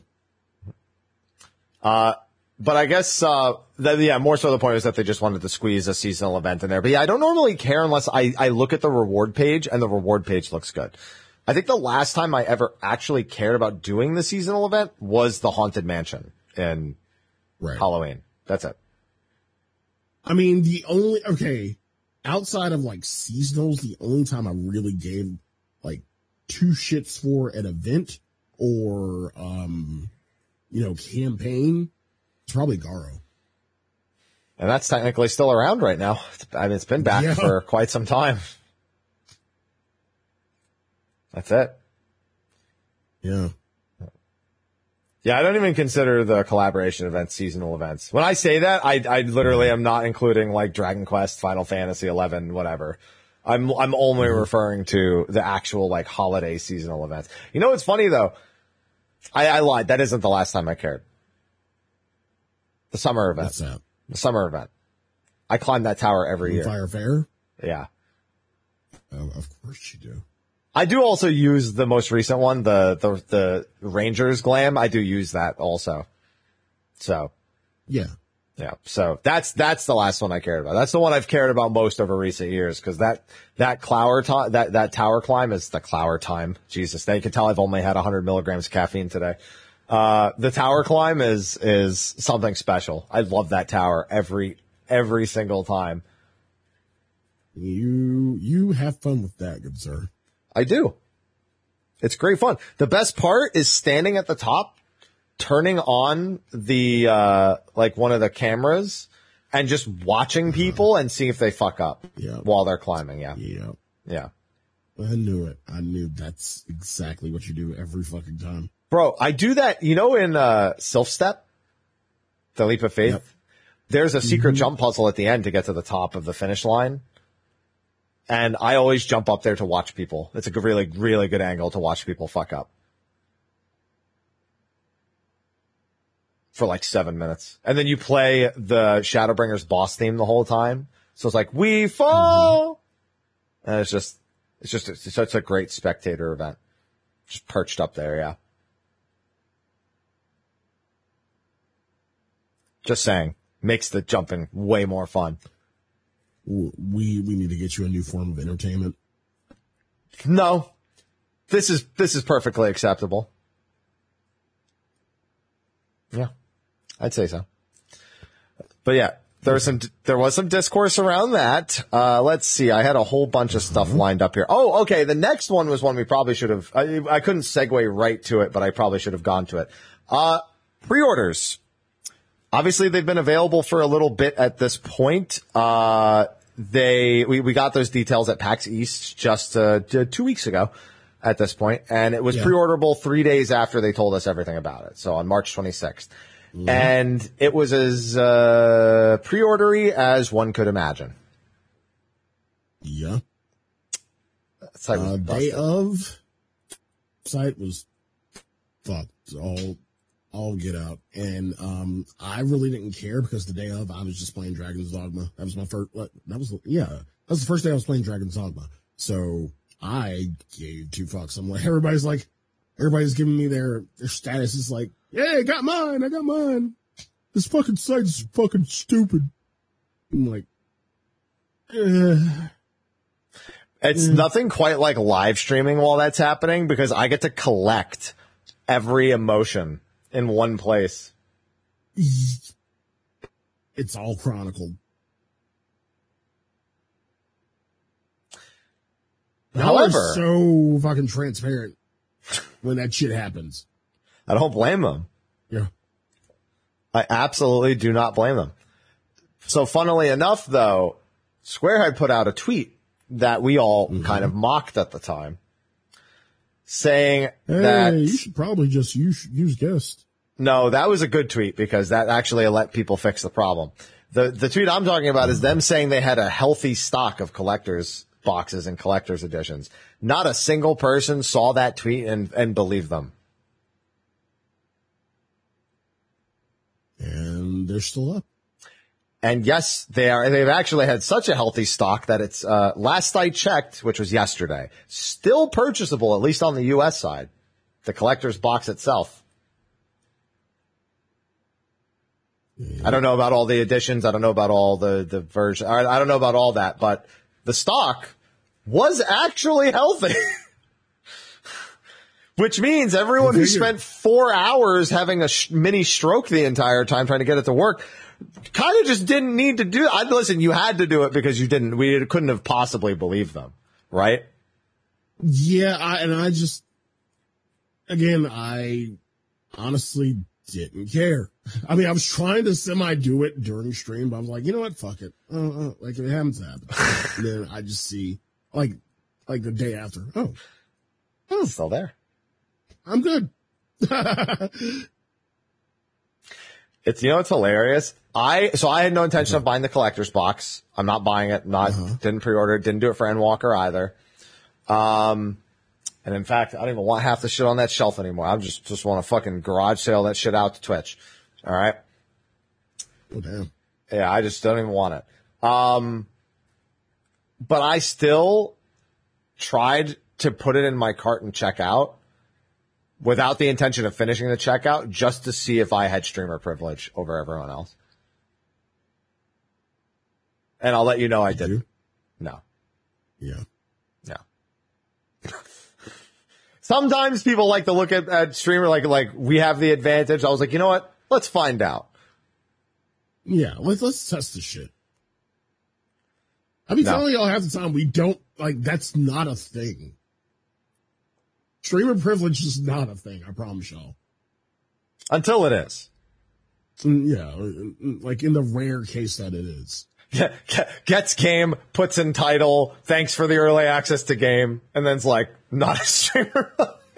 Uh, But I guess, uh, the, yeah, more so the point is that they just wanted to squeeze a seasonal event in there. But yeah, I don't normally care unless I, I look at the reward page and the reward page looks good. I think the last time I ever actually cared about doing the seasonal event was the Haunted Mansion in right. Halloween. That's it. I mean, the only, okay, outside of like seasonals, the only time I really gave like two shits for an event or, um, you know, campaign, it's probably Garo. And that's technically still around right now. I mean, it's been back Yeah. for quite some time. That's it. Yeah. Yeah, I don't even consider the collaboration events seasonal events. When I say that, I, I literally am not including like Dragon Quest, Final Fantasy eleven, whatever. I'm, I'm only Mm-hmm. referring to the actual like holiday seasonal events. You know what's funny though? I, I lied. That isn't the last time I cared. The summer event. What's that? The summer event. I climb that tower every year. Fire Fair? Yeah. Oh, of course you do. I do also use the most recent one, the, the, the Rangers glam. I do use that also. So, Yeah. yeah. So that's, that's the last one I cared about. That's the one I've cared about most over recent years. Cause that, that Clower time, that, that tower climb is the Clower time. Jesus. They can tell I've only had a hundred milligrams of caffeine today. Uh, the tower climb is, is something special. I love that tower every, every single time. You, you have fun with that, good sir. I do. It's great fun. The best part is standing at the top, turning on the, uh, like one of the cameras and just watching people and see if they fuck up Yeah. while they're climbing. Yeah. Yeah. Yeah. I knew it. I knew that's exactly what you do every fucking time. Bro, I do that, you know, in, uh, Sylph Step, the leap of faith, Yep. there's a secret Mm-hmm. jump puzzle at the end to get to the top of the finish line. And I always jump up there to watch people. It's a good, really, really good angle to watch people fuck up. For like seven minutes. And then you play the Shadowbringers boss theme the whole time. So it's like, we fall! Mm-hmm. And it's just, it's just, it's such a great spectator event. Just perched up there, yeah. Just saying. Makes the jumping way more fun. We, we need to get you a new form of entertainment. No. This is, this is perfectly acceptable. Yeah. I'd say so. But yeah, there was some, there was some discourse around that. Uh, let's see. I had a whole bunch of stuff lined up here. Oh, okay. The next one was one we probably should have, I, I couldn't segue right to it, but I probably should have gone to it. Uh, pre-orders. Obviously, they've been available for a little bit at this point. Uh, they, we, we got those details at PAX East just, uh, two weeks ago at this point, and it was Yeah. pre-orderable three days after they told us everything about it. So on March twenty-sixth. Mm-hmm. And it was as, uh, pre-ordery as one could imagine. Yeah. That site was Uh, busted. day of site was fucked all, all get out. And, um, I really didn't care because the day of I was just playing Dragon's Dogma. That was my first, what, that was, yeah, that was the first day I was playing Dragon's Dogma. So I gave two fucks. I'm like, everybody's like, everybody's giving me their, their status is like, yeah, I got mine. I got mine. This fucking site is fucking stupid. I'm like, eh. It's nothing quite like live streaming while that's happening because I get to collect every emotion in one place. It's all chronicled. However, Y'all are so fucking transparent when that shit happens. I don't blame them. Yeah. I absolutely do not blame them. So funnily enough, though, Square had put out a tweet that we all mm-hmm. kind of mocked at the time, saying hey, that you should probably just use, use guest. No, that was a good tweet because that actually let people fix the problem. The the tweet I'm talking about mm-hmm. is them saying they had a healthy stock of collectors boxes and collector's editions. Not a single person saw that tweet and, and believed them. And they're still up. And yes, they are. They've actually had such a healthy stock that it's, uh, last I checked, which was yesterday, still purchasable, at least on the U S side. The collector's box itself. Yeah. I don't know about all the editions. I don't know about all the, the version. I, I don't know about all that, but the stock was actually healthy. Which means everyone who spent four hours having a sh- mini stroke the entire time trying to get it to work kind of just didn't need to do it. I listen, you had to do it because you didn't, we couldn't have possibly believed them, right? Yeah. I, and I just, again, I honestly didn't care. I mean, I was trying to semi do it during stream, but I was like, you know what? Fuck it. Uh, uh, like, if it happens, it happens. And then I just see, like, like the day after, oh, oh, still there. I'm good. It's, you know, it's hilarious. I, so I had no intention of buying the collector's box. I'm not buying it. Not, uh-huh. Didn't pre-order it. Didn't do it for Endwalker either. Um, and in fact, I don't even want half the shit on that shelf anymore. I just, just want to fucking garage sale that shit out to Twitch. All right. Oh, damn. Yeah. I just don't even want it. Um, but I still tried to put it in my cart and check out without the intention of finishing the checkout, just to see if I had streamer privilege over everyone else. And I'll let you know I Did didn't. you? No. Yeah. No. Sometimes people like to look at, at streamer like, like we have the advantage. I was like, you know what? Let's find out. Yeah. Let's, let's test the shit. I mean, No. telling y'all half the time, we don't, like, that's not a thing. Streamer privilege is not a thing, I promise y'all. Until it is. Yeah, like in the rare case that it is. Gets game, puts in title, thanks for the early access to game, and then's like, not a streamer.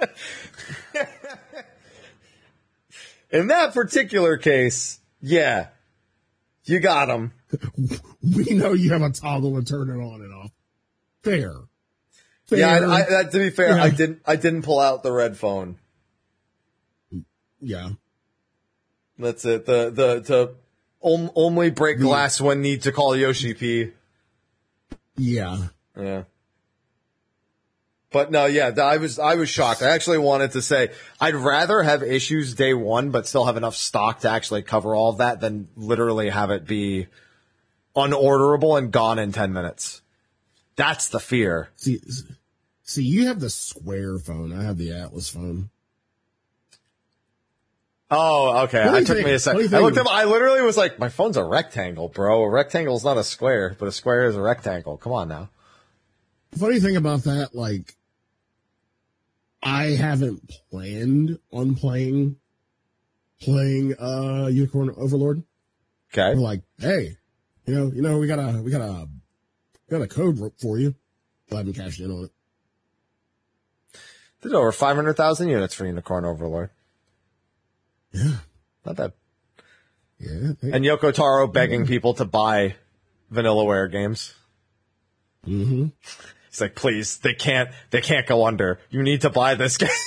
In that particular case, yeah, you got him. We know you have a toggle to turn it on and off. Fair. Fair. Yeah, I, I, to be fair, Yeah. I didn't. I didn't pull out the red phone. Yeah. That's it. The the to om, only break glass when need to call Yoshi P. Yeah. Yeah. But no, yeah, I was I was shocked. I actually wanted to say I'd rather have issues day one, but still have enough stock to actually cover all of that than literally have it be unorderable and gone in ten minutes. That's the fear. See, see, you have the Square phone. I have the Atlas phone. Oh, okay. What do I you took think? me a What do second. you I think? looked up. I literally was like, my phone's a rectangle, bro. A rectangle is not a square, but a square is a rectangle. Come on now. Funny thing about that, like, I haven't planned on playing, playing, uh, Unicorn Overlord. Okay. I'm like, hey, you know, you know, we got a, we got a, we got a code for you. I haven't cashed in on it. Did over five hundred thousand units for Unicorn Overlord. Yeah. Not bad. Yeah. They, And Yoko Taro begging people to buy Vanillaware games. mm-hmm. He's like, please, they can't, they can't go under. You need to buy this game.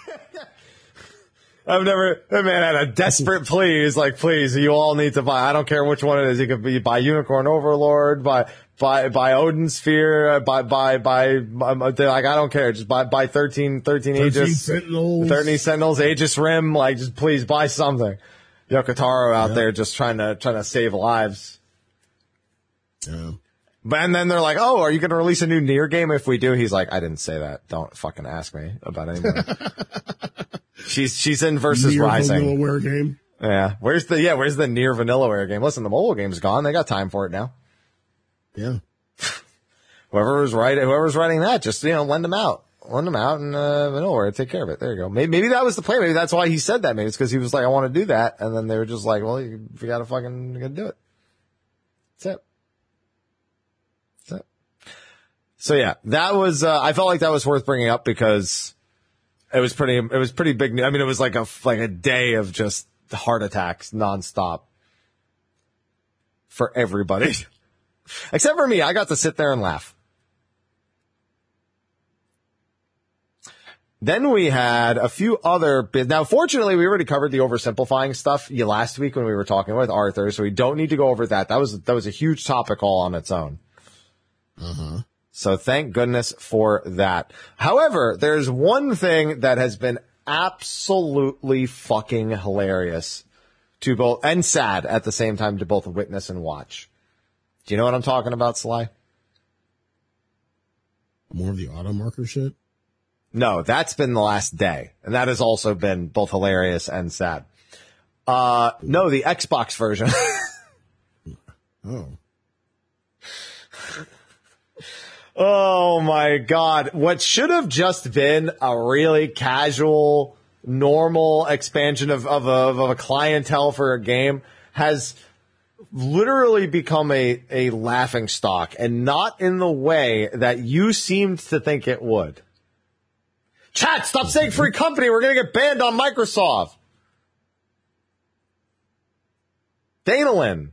I've never, that man had a desperate plea. He's like, please, you all need to buy. I don't care which one it is. You could be buy Unicorn Overlord, buy, buy, buy Odin Sphere, buy, buy, buy, um, like, I don't care. Just buy, buy thirteen, thirteen, thirteen Aegis, Sentinels. thirteen Sentinels, Aegis Rim. Like, just please buy something. Yoko Taro out Yeah. there just trying to, trying to save lives. Yeah. But, and then they're like, oh, are you going to release a new Nier game? If we do, he's like, I didn't say that. Don't fucking ask me about anything. she's, she's in Versus Nier Rising. Vanillaware game. Yeah. Where's the, yeah, where's the Nier Vanillaware game? Listen, the mobile game's gone. They got time for it now. Yeah. Whoever was writing, whoever's writing that, just, you know, lend them out. Lend them out and, uh, Vanillaware, take care of it. There you go. Maybe, maybe that was the plan. Maybe that's why he said that. Maybe it's because he was like, I want to do that. And then they were just like, well, you, you gotta fucking, you gotta do it. That's it. That's it. So yeah, that was, uh, I felt like that was worth bringing up because it was pretty, it was pretty big. I mean, it was like a, like a day of just heart attacks nonstop for everybody. Except for me, I got to sit there and laugh. Then we had a few other bits. Now, fortunately, we already covered the oversimplifying stuff last week when we were talking with Arthur, so we don't need to go over that. That was that was a huge topic all on its own. Uh-huh. So thank goodness for that. However, there's one thing that has been absolutely fucking hilarious to both, and sad at the same time, to both witness and watch. Do you know what I'm talking about, Sly? More of the auto marker shit. No, that's been the last day. And that has also been both hilarious and sad. Uh, no, the Xbox version. Oh. Oh my God. What should have just been a really casual, normal expansion of, of, a, of a clientele for a game has literally become a, a laughing stock, and not in the way that you seemed to think it would. Chat, stop saying free company. We're going to get banned on Microsoft. Danilin.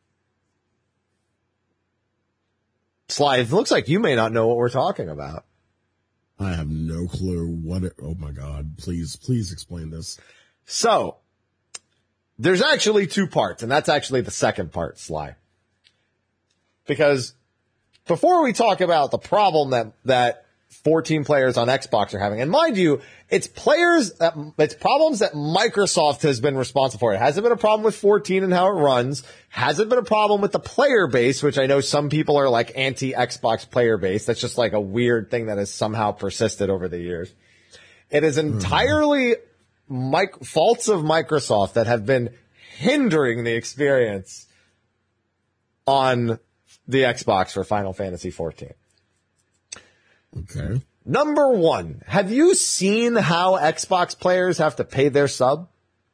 Sly, it looks like you may not know what we're talking about. I have no clue what it, oh my God, please, please explain this. So, there's actually two parts, and that's actually the second part, Sly. Because before we talk about the problem that, that fourteen players on Xbox are having, and mind you, it's players that, it's problems that Microsoft has been responsible for. It hasn't been a problem with fourteen and how it runs. Hasn't been a problem with the player base, which I know some people are like anti-Xbox player base. That's just like a weird thing that has somehow persisted over the years. It is entirely mic- faults of Microsoft that have been hindering the experience on the Xbox for Final Fantasy fourteen. Okay. Number one, have you seen how Xbox players have to pay their sub?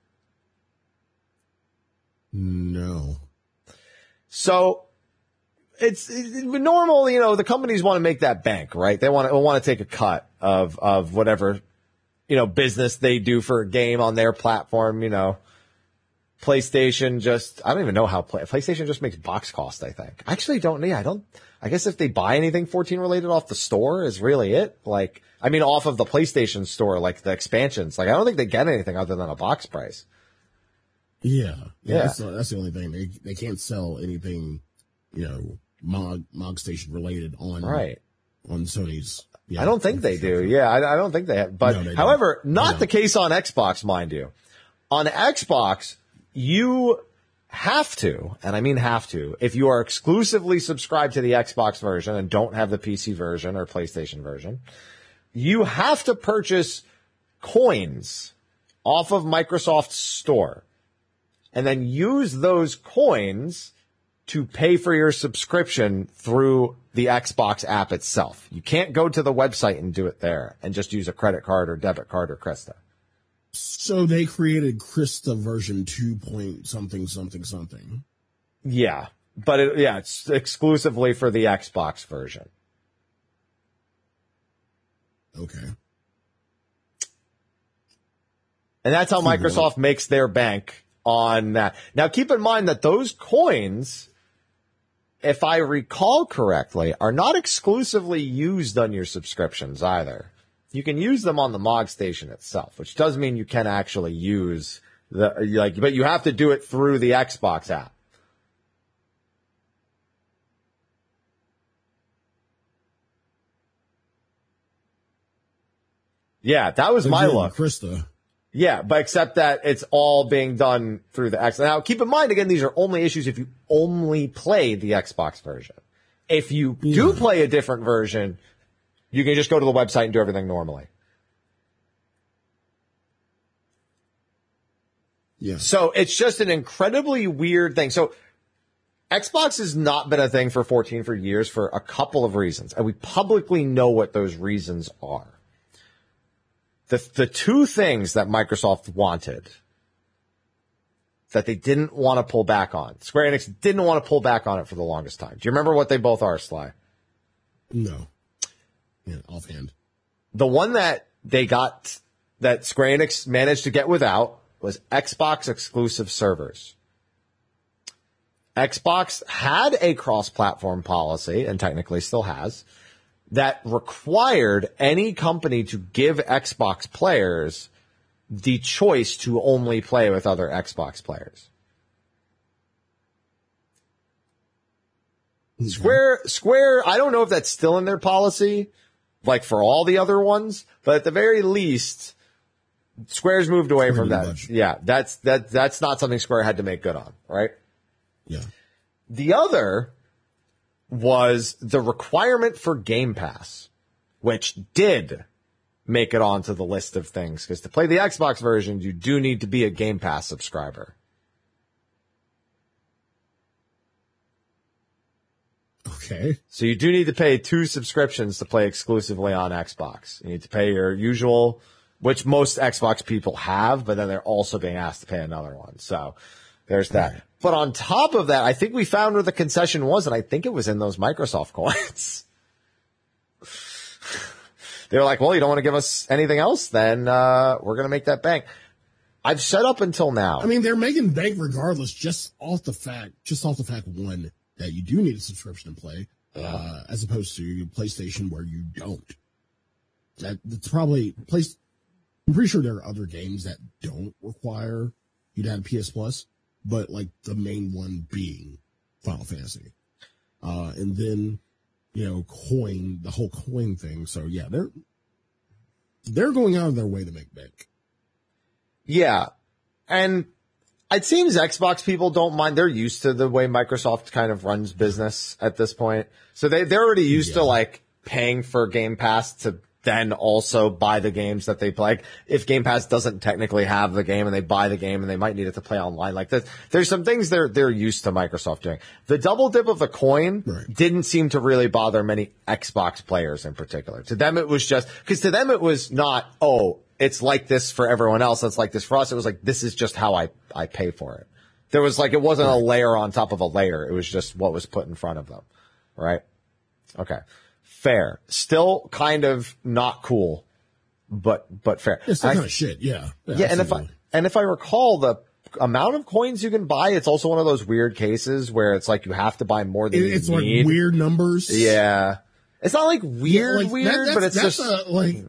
No. So it's, it's normal, you know, the companies want to make that bank, right? They want to want to take a cut of of whatever, you know, business they do for a game on their platform, you know. PlayStation just, I don't even know how play, PlayStation just makes box cost, I think. I actually don't, yeah, I don't, I guess if they buy anything fourteen related off the store is really it. Like, I mean, off of the PlayStation store, like the expansions. Like, I don't think they get anything other than a box price. Yeah. Yeah. Yeah. That's, the, that's the only thing. They they can't sell anything, you know, Mog, Mog Station related on, Right. on Sony's. Yeah, I don't think they do. Yeah, I, I don't think they have. But No, they however, don't. not They the don't. case on Xbox, mind you. On Xbox, you have to, and I mean have to, if you are exclusively subscribed to the Xbox version and don't have the P C version or PlayStation version, you have to purchase coins off of Microsoft's store and then use those coins to pay for your subscription through the Xbox app itself. You can't go to the website and do it there and just use a credit card or debit card or Krista. So they created Krista version two point something, something, something. Yeah, but it, yeah, it's exclusively for the Xbox version. Okay. And that's how Cool. Microsoft makes their bank on that. Now, keep in mind that those coins, if I recall correctly, are not exclusively used on your subscriptions either. You can use them on the Mog Station itself, which does mean you can actually use the, like, but you have to do it through the Xbox app. Yeah, that was They're my doing look. Krista. Yeah, but except that it's all being done through the X. Now, keep in mind, again, these are only issues if you only play the Xbox version. If you do Yeah. play a different version, you can just go to the website and do everything normally. Yeah. So it's just an incredibly weird thing. So Xbox has not been a thing for fourteen for years for a couple of reasons, and we publicly know what those reasons are. The, the two things that Microsoft wanted that they didn't want to pull back on. Square Enix didn't want to pull back on it for the longest time. Do you remember what they both are, Sly? No. Yeah, offhand. The one that they got, that Square Enix managed to get without, was Xbox exclusive servers. Xbox had a cross-platform policy, and technically still has, that required any company to give Xbox players the choice to only play with other Xbox players. Okay. Square, Square, I don't know if that's still in their policy, like for all the other ones, but at the very least, Square's moved away from that. Much. Yeah, that's, that, that's not something Square had to make good on, right? Yeah. The other was the requirement for Game Pass, which did make it onto the list of things, because to play the Xbox version, you do need to be a Game Pass subscriber. Okay. So you do need to pay two subscriptions to play exclusively on Xbox. You need to pay your usual which most Xbox people have, but then they're also being asked to pay another one. So there's that. Right. But on top of that, I think we found where the concession was, and I think it was in those Microsoft coins. They were like, well, you don't want to give us anything else? Then uh, we're going to make that bank. I've said up until now. I mean, they're making bank regardless, just off the fact, just off the fact, one, that you do need a subscription to play, uh, as opposed to PlayStation where you don't. That, that's probably, place. I'm pretty sure there are other games that don't require you to have P S Plus, but like the main one being Final Fantasy. Uh, and then, you know, coin, the whole coin thing. So yeah, they're, they're going out of their way to make bank. Yeah. And it seems Xbox people don't mind. They're used to the way Microsoft kind of runs business at this point. So they, they're already used yeah. to like paying for Game Pass to then also buy the games that they play. Like, if Game Pass doesn't technically have the game and they buy the game and they might need it to play online, like that, there's some things they're, they're used to Microsoft doing. The double dip of the coin right. didn't seem to really bother many Xbox players in particular. To them, it was just, cause to them it was not, oh, it's like this for everyone else. It's like this for us. It was like, this is just how I, I pay for it. There was like, it wasn't a layer on top of a layer. It was just what was put in front of them. Right? Okay. Fair. Still kind of not cool, but, but fair. It's still kind of shit. Yeah. Yeah. yeah and if I, and if I recall, the amount of coins you can buy, it's also one of those weird cases where it's like you have to buy more than it, you it's need. It's like weird numbers. Yeah. It's not like weird, yeah, like weird, that, but it's that's just a, like,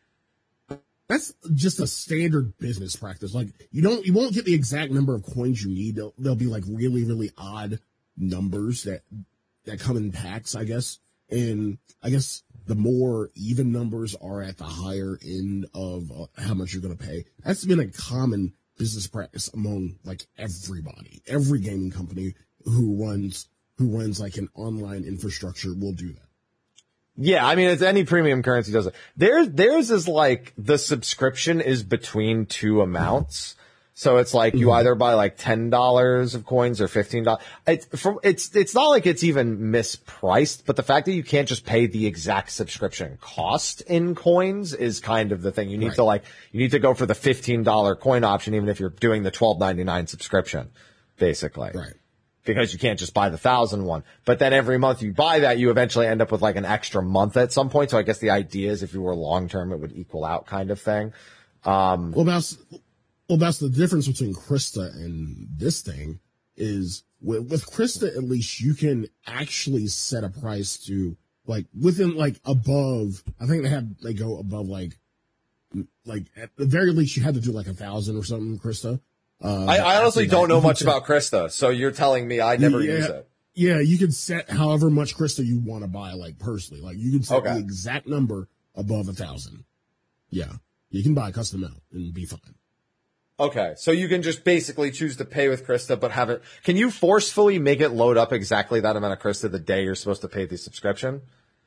that's just a standard business practice. Like, you don't, you won't get the exact number of coins you need. They'll, they'll be like really, really odd numbers that, that come in packs, I guess. And I guess the more even numbers are at the higher end of uh, how much you're going to pay. That's been a common business practice among like everybody. Every gaming company who runs, who runs like an online infrastructure will do that. Yeah, I mean, it's any premium currency does it. Theirs, theirs is like the subscription is between two amounts. So it's like you either buy like ten dollars of coins or fifteen dollars. It's from, it's, it's not like it's even mispriced, but the fact that you can't just pay the exact subscription cost in coins is kind of the thing. You need right. to like, you need to go for the fifteen dollars coin option, even if you're doing the twelve ninety-nine subscription, basically. Right. Because you can't just buy the thousand one. But then every month you buy that, you eventually end up with like an extra month at some point. So I guess the idea is if you were long term, it would equal out kind of thing. Um, well, that's, well, that's the difference between Krista and this thing is with, with Krista, at least you can actually set a price to like within like above, I think they have, they go above like, like at the very least you had to do like a thousand or something, Krista. Uh, I, I honestly don't know much about Krista, so you're telling me I never yeah, use it. Yeah, you can set however much Krista you want to buy, like personally. Like you can set okay. the exact number above a thousand. Yeah, you can buy a custom out and be fine. Okay, so you can just basically choose to pay with Krista, but have it. Can you forcefully make it load up exactly that amount of Krista the day you're supposed to pay the subscription?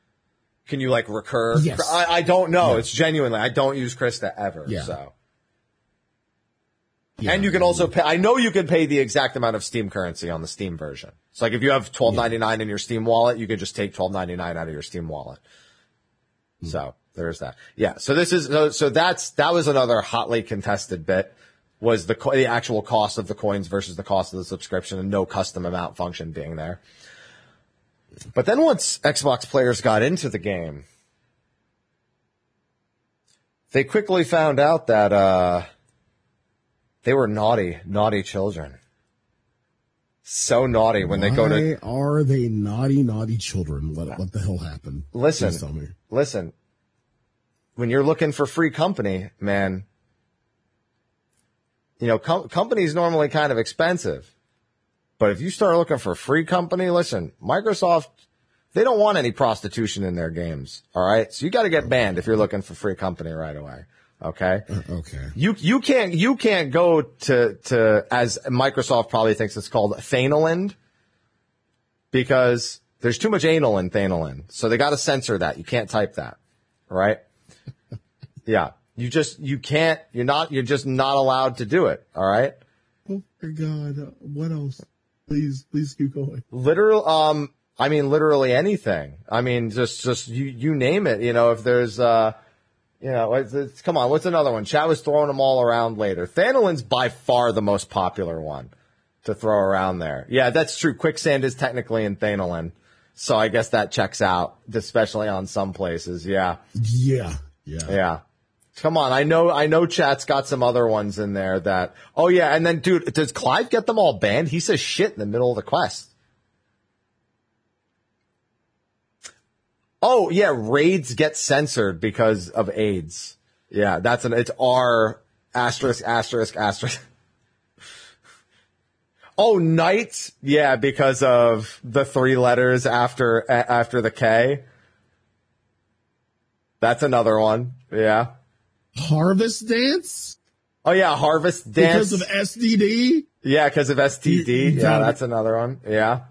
Can you like recur? Yes. I, I don't know. Yeah. It's genuinely I don't use Krista ever. Yeah. So. Yeah, and you can also pay, I know you can pay the exact amount of Steam currency on the Steam version. So like if you have twelve ninety-nine in your Steam wallet, you can just take twelve ninety-nine out of your Steam wallet. Hmm. So there's that. Yeah. So this is, so, so that's, that was another hotly contested bit was the, the actual cost of the coins versus the cost of the subscription and no custom amount function being there. But then once Xbox players got into the game, they quickly found out that, uh, they were naughty, naughty children. So naughty when Why they go to... Why are they naughty, naughty children? What, what the hell happened? Listen, Please tell me. listen. When you're looking for free company, man, you know, com- company's normally kind of expensive. But if you start looking for free company, listen, Microsoft, they don't want any prostitution in their games. All right? So you got to get banned if you're looking for free company right away. Okay. Uh, okay. You, you can't, you can't go to, to, as Microsoft probably thinks it's called Thanaland because there's too much anal in Thanaland. So they got to censor that. You can't type that. Right? Yeah. You just, you can't, you're not, you're just not allowed to do it. All right. Oh my God. Uh, what else? Please, please keep going. Literal, um, I mean, literally anything. I mean, just, just, you, you name it. You know, if there's, uh, You know, it's, it's, come on, what's another one? Chat was throwing them all around later. Thanalin's by far the most popular one to throw around there. Yeah, that's true. Quicksand is technically in Thanalin. So I guess that checks out, especially on some places. Yeah. Yeah. Yeah. Yeah. Come on. I know, I know chat's got some other ones in there that, oh yeah. And then dude, does Clive get them all banned? He says shit in the middle of the quest. Oh, yeah, raids get censored because of AIDS. Yeah, that's an, it's R asterisk, asterisk, asterisk. Oh, night? Yeah, because of the three letters after, after the K. That's another one. Yeah. Harvest Dance? Oh, yeah, Harvest Dance. Because of S D D? Yeah, because of S T D. You, you yeah, that's another one. Yeah.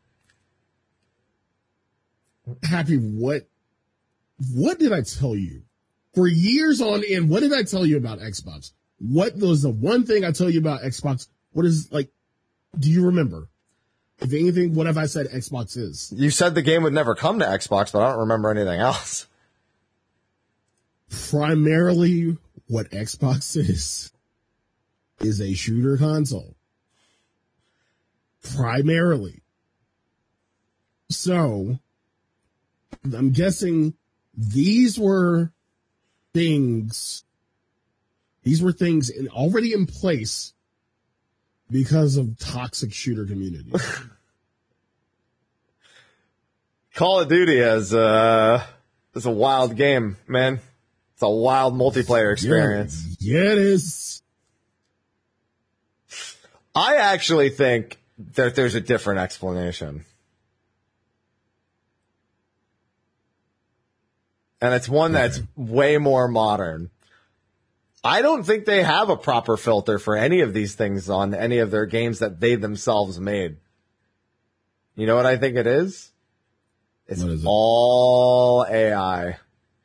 Happy, what, what did I tell you? For years on end, what did I tell you about Xbox? What was the one thing I tell you about Xbox? What is, like, do you remember? If anything, what have I said Xbox is? You said the game would never come to Xbox, but I don't remember anything else. Primarily, what Xbox is, is a shooter console. Primarily. So, I'm guessing these were things, these were things in, already in place because of toxic shooter community. Call of Duty is, uh, is a wild game, man. It's a wild multiplayer experience. Yeah, yeah, it is. I actually think that there's a different explanation. And it's one that's okay. way more modern. I don't think they have a proper filter for any of these things on any of their games that they themselves made. You know what I think it is? It's it? all A I.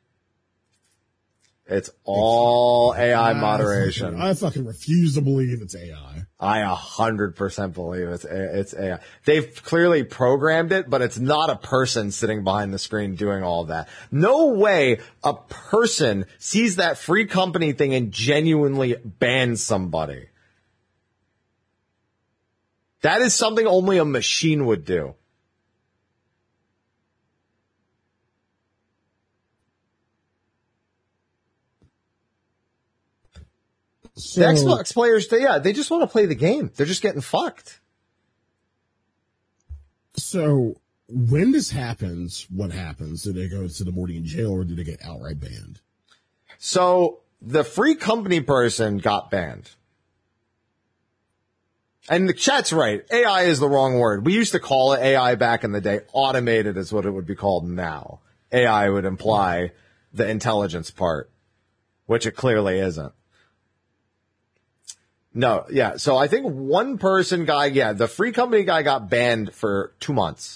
It's all A I moderation. I fucking refuse to believe it's A I. I a hundred percent believe it's it's A I. They've clearly programmed it, but it's not a person sitting behind the screen doing all of that. No way a person sees that free company thing and genuinely bans somebody. That is something only a machine would do. So, the Xbox players, they, yeah, they just want to play the game. They're just getting fucked. So when this happens, what happens? Do they go to the morning in jail or do they get outright banned? So the free company person got banned. And the chat's right. A I is the wrong word. We used to call it A I back in the day. Automated is what it would be called now. A I would imply the intelligence part, which it clearly isn't. No, yeah. So I think one person guy, yeah, the free company guy got banned for two months.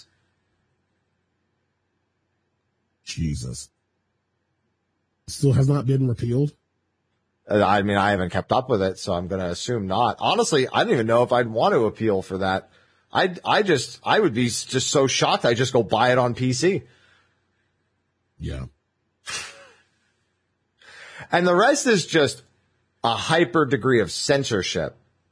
Jesus. Still has not been repealed? I mean, I haven't kept up with it, so I'm going to assume not. Honestly, I don't even know if I'd want to appeal for that. I I just, I would be just so shocked. I just go buy it on P C. Yeah. And the rest is just a hyper degree of censorship.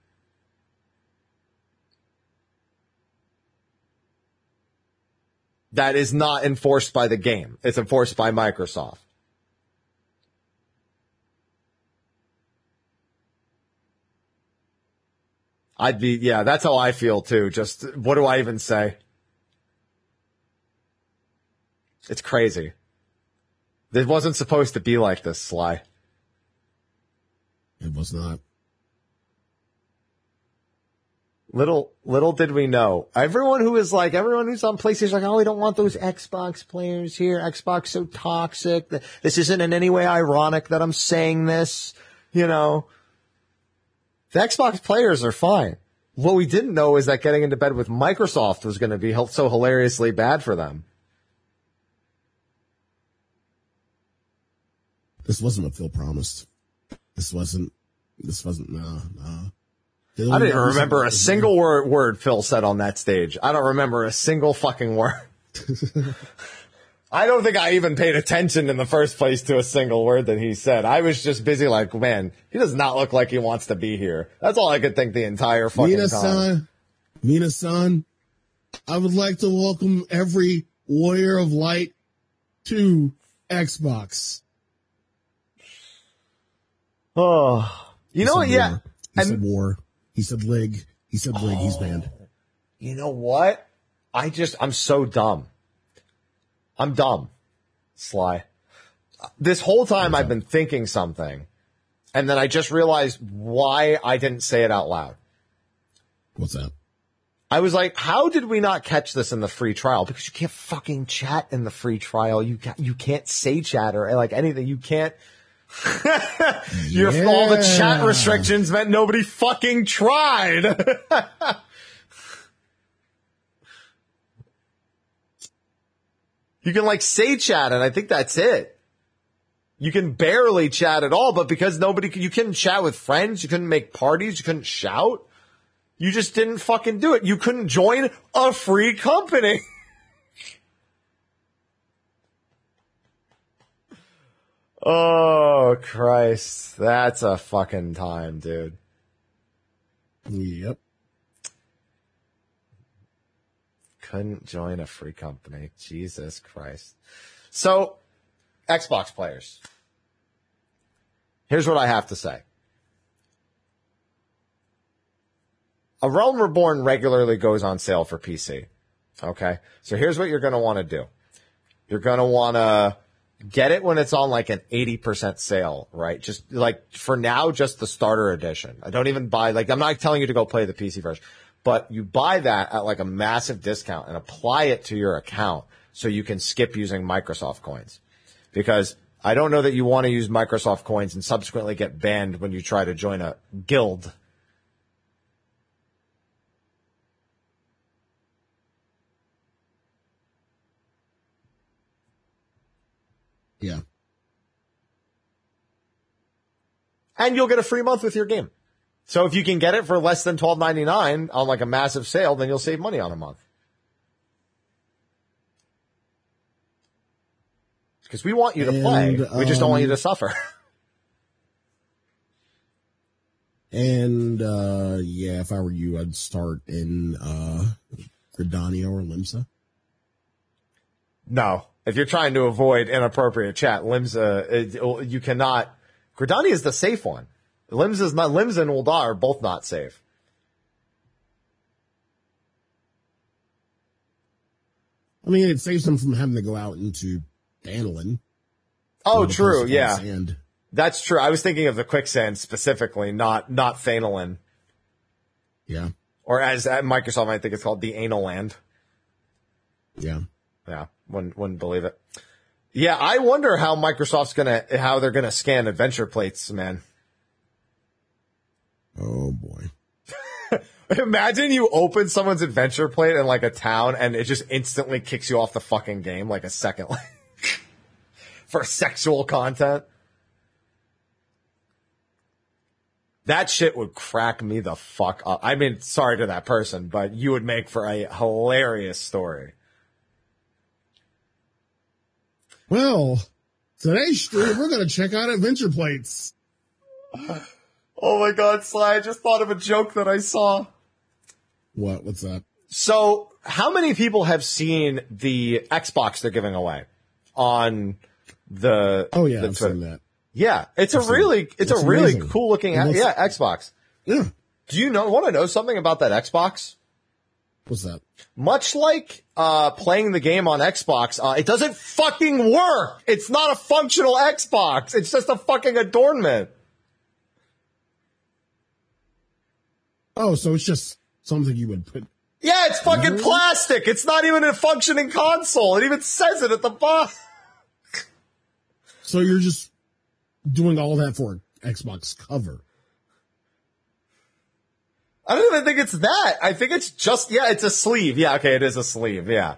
That is not enforced by the game. It's enforced by Microsoft. I'd be, yeah, that's how I feel too. Just, what do I even say? It's crazy. It wasn't supposed to be like this, Sly. It was not. Little, little did we know. Everyone who is like, everyone who's on PlayStation is like, oh, we don't want those Xbox players here. Xbox so toxic. This isn't in any way ironic that I'm saying this. You know, the Xbox players are fine. What we didn't know is that getting into bed with Microsoft was going to be so hilariously bad for them. This wasn't what Phil promised. This wasn't, this wasn't, no, no. Phil I didn't remember a single word, word Phil said on that stage. I don't remember a single fucking word. I don't think I even paid attention in the first place to a single word that he said. I was just busy like, man, he does not look like he wants to be here. That's all I could think the entire fucking Mina-san, time. Mina-san, I would like to welcome every warrior of light to Xbox. Oh, you He know said what? Yeah. war. He And- said war. He said lig. He said lig. He's banned. You know what? I just, I'm so dumb. I'm dumb, Sly. This whole time I've been thinking something, and then I just realized why I didn't say it out loud. What's that? I was like, how did we not catch this in the free trial? Because you can't fucking chat in the free trial. You can't, you can't say chat or like anything. You can't. Your, Yeah. all the chat restrictions meant nobody fucking tried. You can like say chat, and I think that's it. You can barely chat at all, but because nobody, you couldn't chat with friends, you couldn't make parties, you couldn't shout. You just didn't fucking do it. You couldn't join a free company. Oh, Christ. That's a fucking time, dude. Yep. Couldn't join a free company. Jesus Christ. So, Xbox players. Here's what I have to say. A Realm Reborn regularly goes on sale for P C. Okay? So here's what you're going to want to do. You're going to want to get it when it's on like an eighty percent sale, right? Just like for now, just the starter edition. I don't even buy, like, I'm not telling you to go play the P C version, but you buy that at like a massive discount and apply it to your account so you can skip using Microsoft coins. Because I don't know that you want to use Microsoft coins and subsequently get banned when you try to join a guild. Yeah. And you'll get a free month with your game. So if you can get it for less than twelve ninety-nine on like a massive sale, then you'll save money on a month. Because we want you to play. And, We just don't want you um, to suffer. And, uh, yeah, if I were you, I'd start in, uh, Gridania or Limsa. No. If you're trying to avoid inappropriate chat, Limsa, it, you cannot. Gridania is the safe one. Limsa is not. Limsa and Ul'dah are both not safe. I mean, it saves them from having to go out into Bannerlin. Oh, true. Yeah. Sand. That's true. I was thinking of the quicksand specifically, not, not Thanolin. Yeah. Or as at Microsoft, I think it's called the Anal Land. Yeah. Yeah. Wouldn't, wouldn't believe it. Yeah. I wonder how Microsoft's gonna, how they're gonna scan adventure plates, man. Oh boy. Imagine you open someone's adventure plate in like a town and it just instantly kicks you off the fucking game like a second for sexual content. That shit would crack me the fuck up. I mean, sorry to that person, but you would make for a hilarious story. Well, today's stream, we're going to check out adventure plates. Oh my God, Sly, I just thought of a joke that I saw. What? What's that? So, how many people have seen the Xbox they're giving away on the? Oh yeah, the I've Twitter? seen that. Yeah, it's a I've seen really, it. it's, It's a really amazing. cool looking. It looks- Yeah, Xbox. Yeah. Do you know? Want to know something about that Xbox? What's that? Much like uh playing the game on Xbox, uh, it doesn't fucking work. It's not a functional Xbox. It's just a fucking adornment. Oh, so it's just something you would put. Yeah, it's fucking Really? plastic. It's not even a functioning console. It even says it at the bottom. So you're just doing all that for an Xbox cover. I don't even think it's that. I think it's just, yeah, it's a sleeve. Yeah, okay, it is a sleeve, yeah.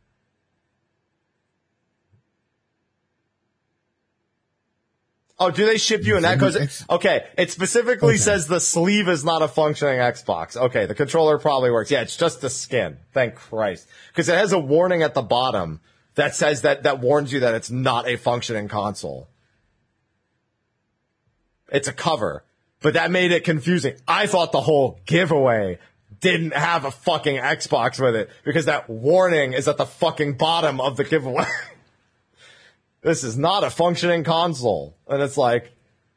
Oh, do they ship you in that? Cause, okay, it specifically Okay. says the sleeve is not a functioning Xbox. Okay, the controller probably works. Yeah, it's just the skin. Thank Christ. Because it has a warning at the bottom that says that, that warns you that it's not a functioning console. It's a cover, but that made it confusing. I thought the whole giveaway didn't have a fucking Xbox with it because that warning is at the fucking bottom of the giveaway. This is not a functioning console. And it's like,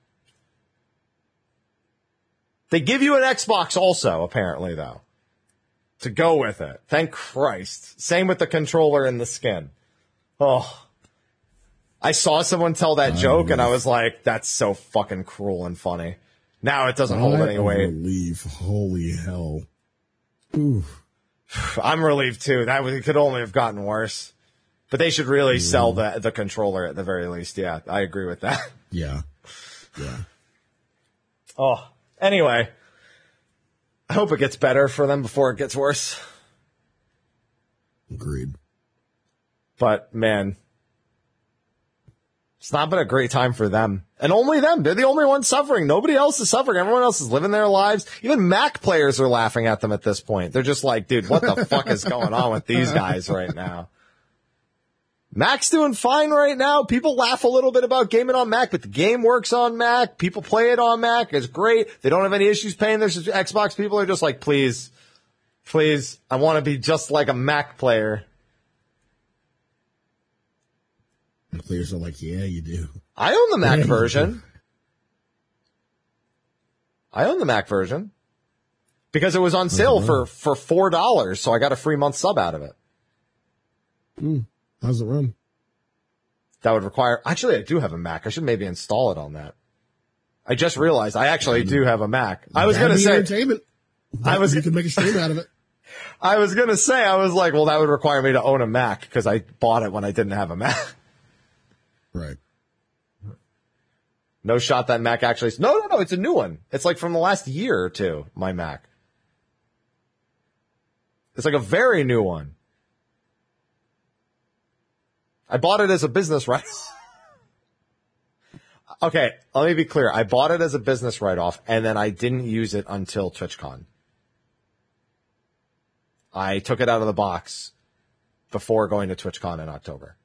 they give you an Xbox also, apparently, though, to go with it. Thank Christ. Same with the controller and the skin. Oh, I saw someone tell that joke, and I was like, that's so fucking cruel and funny. Now it doesn't hold any weight. Relief. Holy hell. Ooh. I'm relieved, too. That was, it could only have gotten worse. But they should really mm. sell the the controller at the very least. Yeah, I agree with that. Yeah. Yeah. Oh, anyway. I hope it gets better for them before it gets worse. Agreed. But, man, it's not been a great time for them. And only them. They're the only ones suffering. Nobody else is suffering. Everyone else is living their lives. Even Mac players are laughing at them at this point. They're just like, dude, what the fuck is going on with these guys right now? Mac's doing fine right now. People laugh a little bit about gaming on Mac, but the game works on Mac. People play it on Mac. It's great. They don't have any issues paying their Xbox. People are just like, please, please, I want to be just like a Mac player. And players are like, yeah, you do. I own the Mac yeah, version. I own the Mac version because it was on sale for, for four dollars. So I got a free month sub out of it. Hmm. How's it run? That would require... Actually, I do have a Mac. I should maybe install it on that. I just realized I actually do have a Mac. I was going to say... Entertainment. I was, you could make a stream out of it. I was going to say, I was like, well, that would require me to own a Mac because I bought it when I didn't have a Mac. Right. No shot that Mac actually... No, no, no. It's a new one. It's like from the last year or two, my Mac. It's like a very new one. I bought it as a business write-off. Okay, let me be clear. I bought it as a business write-off, and then I didn't use it until TwitchCon. I took it out of the box before going to TwitchCon in October.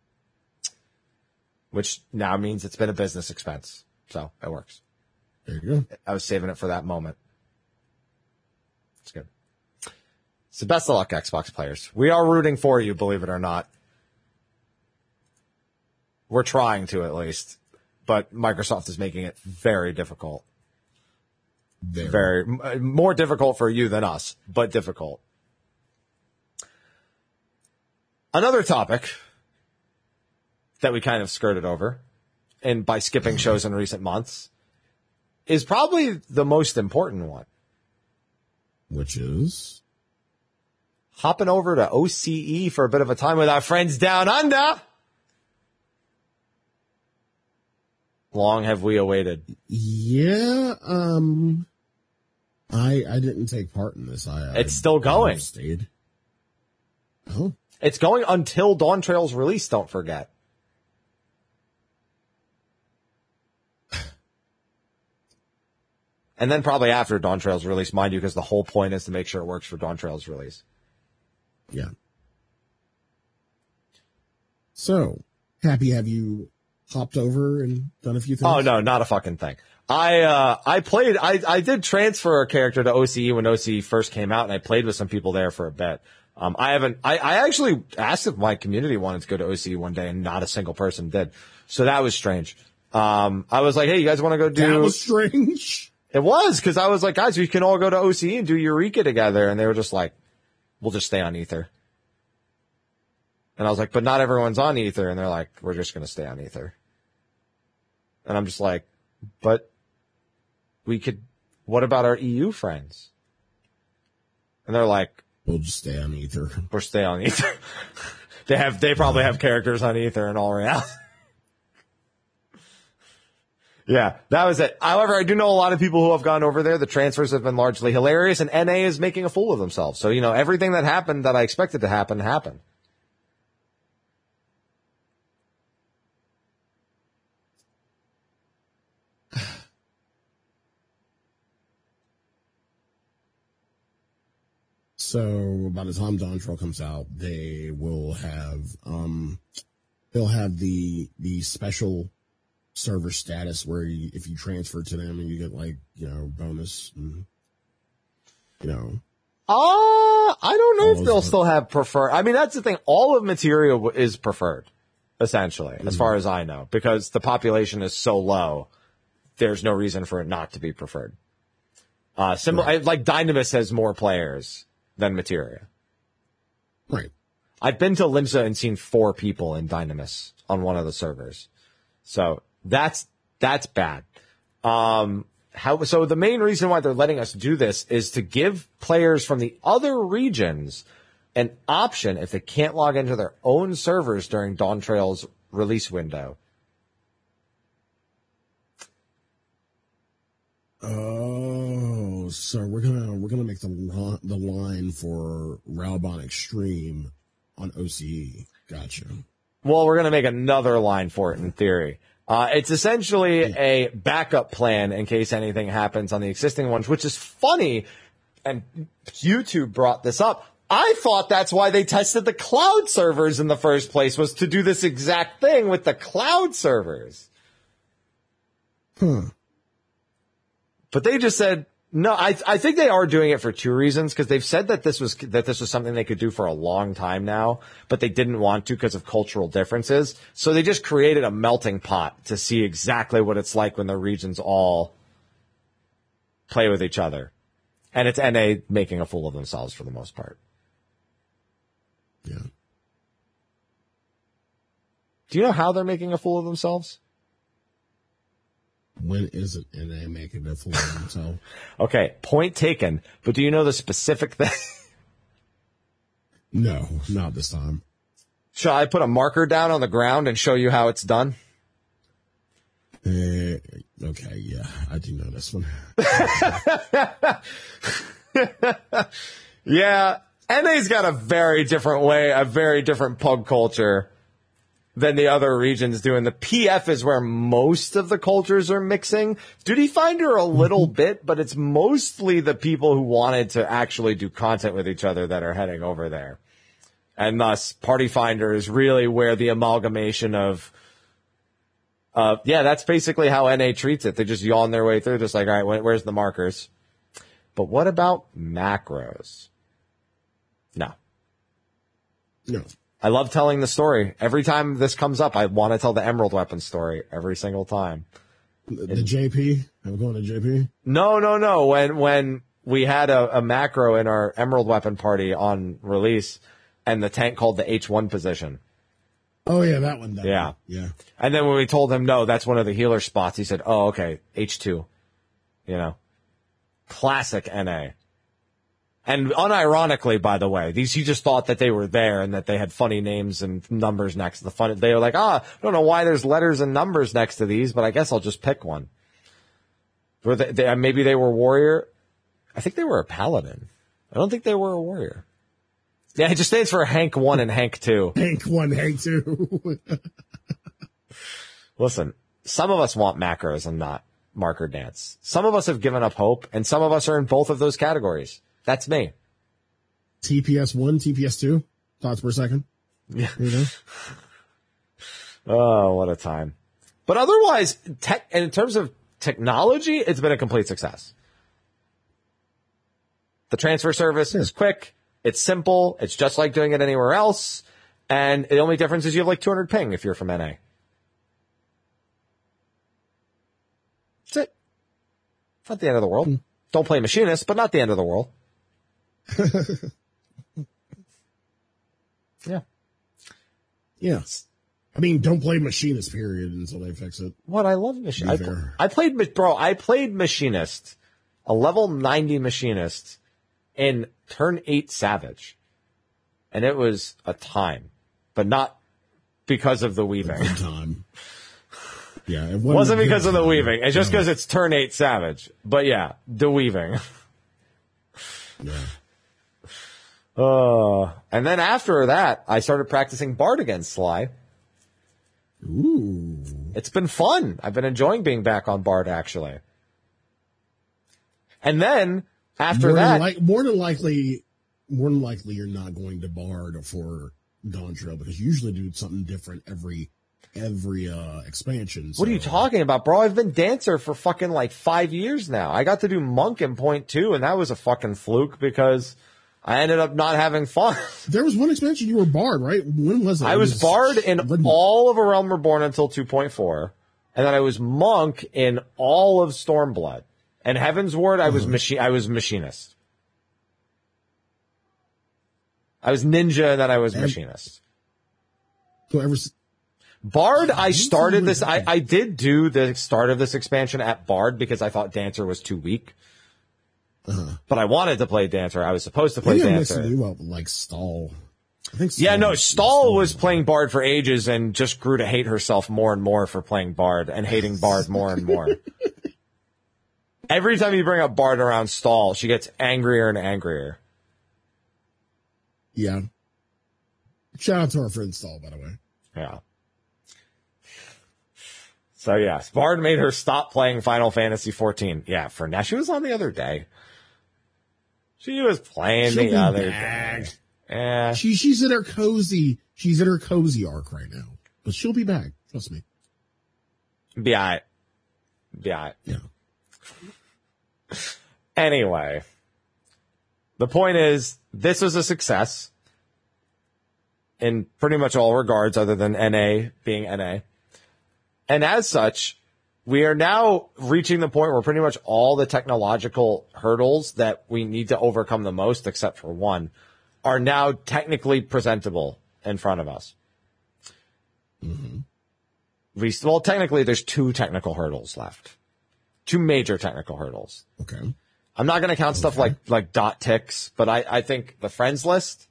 Which now means it's been a business expense. So, it works. There you go. I was saving it for that moment. It's good. So, best of luck, Xbox players. We are rooting for you, believe it or not. We're trying to, at least. But Microsoft is making it very difficult. Very. very. More difficult for you than us, but difficult. Another topic that we kind of skirted over, and by skipping shows in recent months, is probably the most important one. Which is? Hopping over to O C E for a bit of a time with our friends down under. Long have we awaited? Yeah, um, I I didn't take part in this. I, I it's still going. Stayed. Oh, it's going until Dawn Trail's release. Don't forget. And then probably after Dawn Trail's release, mind you, because the whole point is to make sure it works for Dawn Trail's release. Yeah. So happy have you hopped over and done a few things? Oh, no, not a fucking thing. I, uh, I played, I, I did transfer a character to O C E when O C E first came out, and I played with some people there for a bit. Um, I haven't, I, I actually asked if my community wanted to go to O C E one day, and not a single person did. So that was strange. Um, I was like, hey, you guys want to go do... That was strange. It was, because I was like, guys, we can all go to O C E and do Eureka together. And they were just like, we'll just stay on Ether. And I was like, but not everyone's on Ether. And they're like, we're just going to stay on Ether. And I'm just like, but we could, what about our E U friends? And they're like, we'll just stay on Ether. We're stay on Ether. they have, they probably have characters on Ether in all reality. Yeah, that was it. However, I do know a lot of people who have gone over there. The transfers have been largely hilarious, and N A is making a fool of themselves. So, you know, everything that happened that I expected to happen, happened. So by the time Dawntrail comes out, they will have um, they'll have the the special server status where you, if you transfer to them and you get like you know bonus, and, you know. Uh, I don't know All if they'll those- still have preferred. I mean, that's the thing. All of Materia w- is preferred, essentially, as far as I know, because the population is so low. There's no reason for it not to be preferred. Uh, similar, I, like Dynamis has more players than Materia. Right. I've been to Linza and seen four people in Dynamis on one of the servers. So that's, that's bad. Um, how, so the main reason why they're letting us do this is to give players from the other regions an option if they can't log into their own servers during Dawntrail's release window. Oh, so we're gonna we're gonna make the li- the line for Raubon Extreme on O C E. Gotcha. Well, we're going to make another line for it in theory. Uh, it's essentially a backup plan in case anything happens on the existing ones, which is funny. And YouTube brought this up. I thought that's why they tested the cloud servers in the first place, was to do this exact thing with the cloud servers. Huh. But they just said, no, I, I think they are doing it for two reasons, because they've said that this was, that this was something they could do for a long time now, but they didn't want to because of cultural differences. So they just created a melting pot to see exactly what it's like when the regions all play with each other. And it's N A making a fool of themselves for the most part. Yeah. Do you know how they're making a fool of themselves? When is it and they making a fool of themselves? Okay, point taken. But do you know the specific thing? No, not this time. Shall I put a marker down on the ground and show you how it's done? Uh, okay, yeah, I do know this one. Yeah, N A's got a very different way, a very different pug culture than the other regions do. And the P F is where most of the cultures are mixing. Duty Finder a little bit, but it's mostly the people who wanted to actually do content with each other that are heading over there. And thus, Party Finder is really where the amalgamation of, uh, yeah, that's basically how N A treats it. They just yawn their way through, just like, all right, where- where's the markers? But what about macros? No. No. I love telling the story. Every time this comes up, I want to tell the Emerald Weapon story every single time. The, the J P? I'm going to J P? No, no, no. When, when we had a, a macro in our Emerald Weapon party on release and the tank called the H one position. Oh, yeah, that one. That Yeah. one. Yeah. And then when we told him, no, that's one of the healer spots, he said, oh, okay, H two. You know, classic N A. And unironically, by the way, these, he just thought that they were there and that they had funny names and numbers next to the fun. They were like, ah, I don't know why there's letters and numbers next to these, but I guess I'll just pick one. Were they, they, maybe they were warrior. I think they were a paladin. I don't think they were a warrior. Yeah, it just stands for Hank one and Hank two. Hank one, Hank two. Listen, some of us want macros and not marker dance. Some of us have given up hope, and some of us are in both of those categories. That's me. T P S one, T P S two, thoughts per second. Yeah. There you go. Oh, what a time. But otherwise, tech, and in terms of technology, it's been a complete success. The transfer service is quick. It's simple. It's just like doing it anywhere else. And the only difference is you have like two hundred ping if you're from N A. That's it. Not the end of the world. Don't play Machinist, but not the end of the world. Yeah. Yes. I mean, don't play Machinist, period, until they fix it. What? I love Machinist. Be I, fair. I played, bro, I played Machinist, a level ninety Machinist in turn eight Savage. And it was a time, but not because of the weaving. Good time. Yeah, it It wasn't a good because of the time. weaving. It's just No. because it's turn eight Savage. But yeah, the weaving. Yeah. Uh, and then after that, I started practicing Bard against Sly. Ooh. It's been fun. I've been enjoying being back on Bard, actually. And then, after more that, Than li- more than likely, more than likely you're not going to Bard for Dawn Trail because you usually do something different every every uh expansion. So. What are you talking about, bro? I've been Dancer for fucking like five years now. I got to do Monk in point two, and that was a fucking fluke because I ended up not having fun. There was one expansion you were Bard, right? When was it? I was, was Bard in when, all of A Realm Reborn until two point four, and then I was Monk in all of Stormblood. And Heaven's Ward, I was uh-huh. machine. I was Machinist. I was Ninja, and then I was and, Machinist. So ever. Bard, I started this, I, I did do the start of this expansion at Bard because I thought Dancer was too weak. Uh-huh. But I wanted to play Dancer. I was supposed to play Maybe Dancer. I'm mixing you up with, like, Stall. I think Stall yeah, no, Stall was playing Bard for ages and just grew to hate herself more and more for playing Bard and hating Bard more and more. Every time you bring up Bard around Stall, she gets angrier and angrier. Yeah. Shout out to our friend Stall, by the way. Yeah. So, yeah, Bard made her stop playing Final Fantasy fourteen. Yeah, for now. She was on the other day. She was playing She'll the other back. day. Yeah. She, she's in her cozy, she's in her cozy arc right now. But she'll be back. Trust me. Be all right. Be all right. Yeah. Anyway. The point is, this was a success. In pretty much all regards, other than N A being N A. And as such, we are now reaching the point where pretty much all the technological hurdles that we need to overcome the most, except for one, are now technically presentable in front of us. Mm-hmm. We, well, technically, there's two technical hurdles left. Two major technical hurdles. Okay. I'm not going to count okay. stuff like, like dot ticks, but I, I think the friends list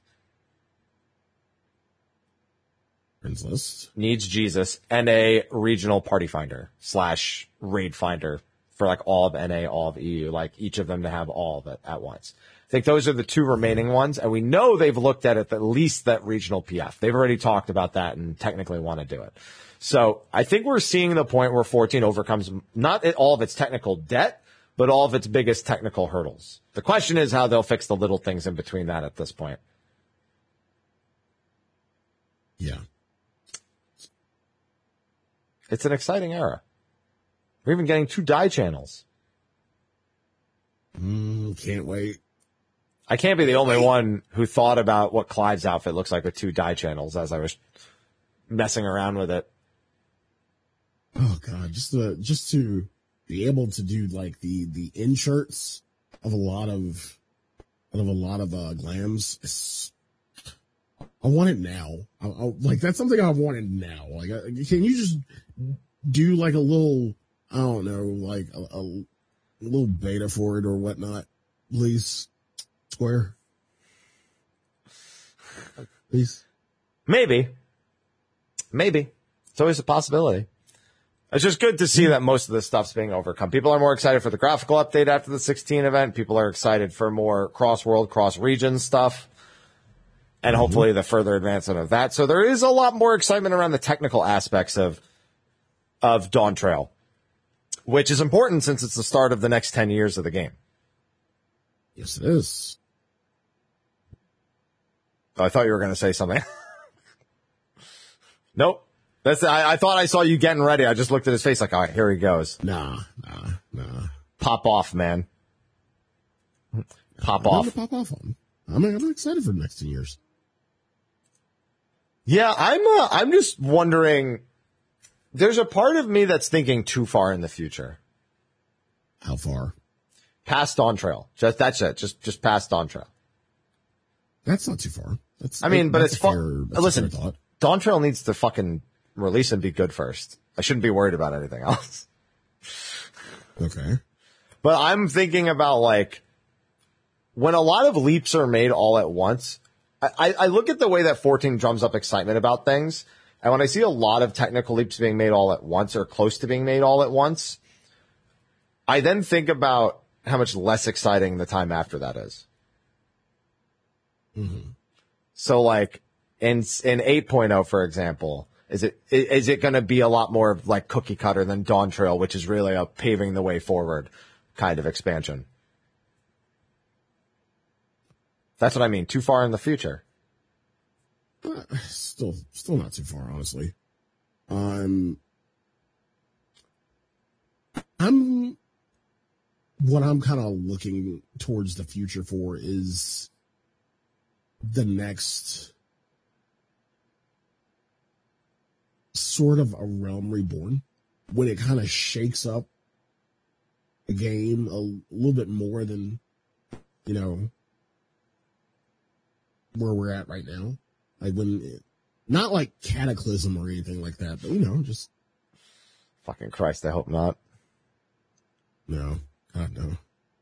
Friends list needs Jesus and a regional party finder slash raid finder for like all of N A, all of E U, like each of them to have all of it at once. I think those are the two remaining ones, and we know they've looked at it, at least that regional P F. They've already talked about that and technically want to do it. So I think we're seeing the point where fourteen overcomes not all of its technical debt, but all of its biggest technical hurdles. The question is how they'll fix the little things in between that at this point. Yeah. It's an exciting era. We're even getting two dye channels. Mm, can't wait. I can't be the only one who thought about what Clive's outfit looks like with two dye channels as I was messing around with it. Oh God, just to, just to be able to do like the, the inserts of a lot of, of a lot of, uh, glams. It's, I want it now. I, I, like, that's something I wanted now. Like, I, can you just do like a little, I don't know, like a, a, a little beta for it or whatnot, please? Square. Please. Maybe. Maybe. It's always a possibility. It's just good to see that most of this stuff's being overcome. People are more excited for the graphical update after the sixteen event. People are excited for more cross-world, cross-region stuff. And mm-hmm. hopefully the further advancement of that. So there is a lot more excitement around the technical aspects of, of Dawn Trail, which is important since it's the start of the next ten years of the game. Yes, it is. Oh, I thought you were going to say something. Nope. That's, I, I thought I saw you getting ready. I just looked at his face like, all right, here he goes. Nah, nah, nah. Pop off, man. Pop I'm off. Pop off on. I'm, I'm excited for the next ten years. Yeah, I'm, uh, I'm just wondering, there's a part of me that's thinking too far in the future. How far? Past Dawn Trail. Just, that's it. Just, just past Dawn Trail. That's not too far. That's, I mean, that, but that's it's fun. Listen, Dawn Trail needs to fucking release and be good first. I shouldn't be worried about anything else. Okay. But I'm thinking about like, when a lot of leaps are made all at once, I, I look at the way that fourteen drums up excitement about things, and when I see a lot of technical leaps being made all at once or close to being made all at once, I then think about how much less exciting the time after that is. Mm-hmm. So like in in eight point oh, for example, is it is it going to be a lot more like cookie cutter than Dawn Trail, which is really a paving the way forward kind of expansion? That's what I mean. Too far in the future. Uh, still, still not too far, honestly. Um, I'm, what I'm kind of looking towards the future for is the next sort of a Realm Reborn, when it kind of shakes up the game a little bit more than, you know, where we're at right now. Like when, it, not like Cataclysm or anything like that, but you know, just. Fucking Christ, I hope not. No, God no.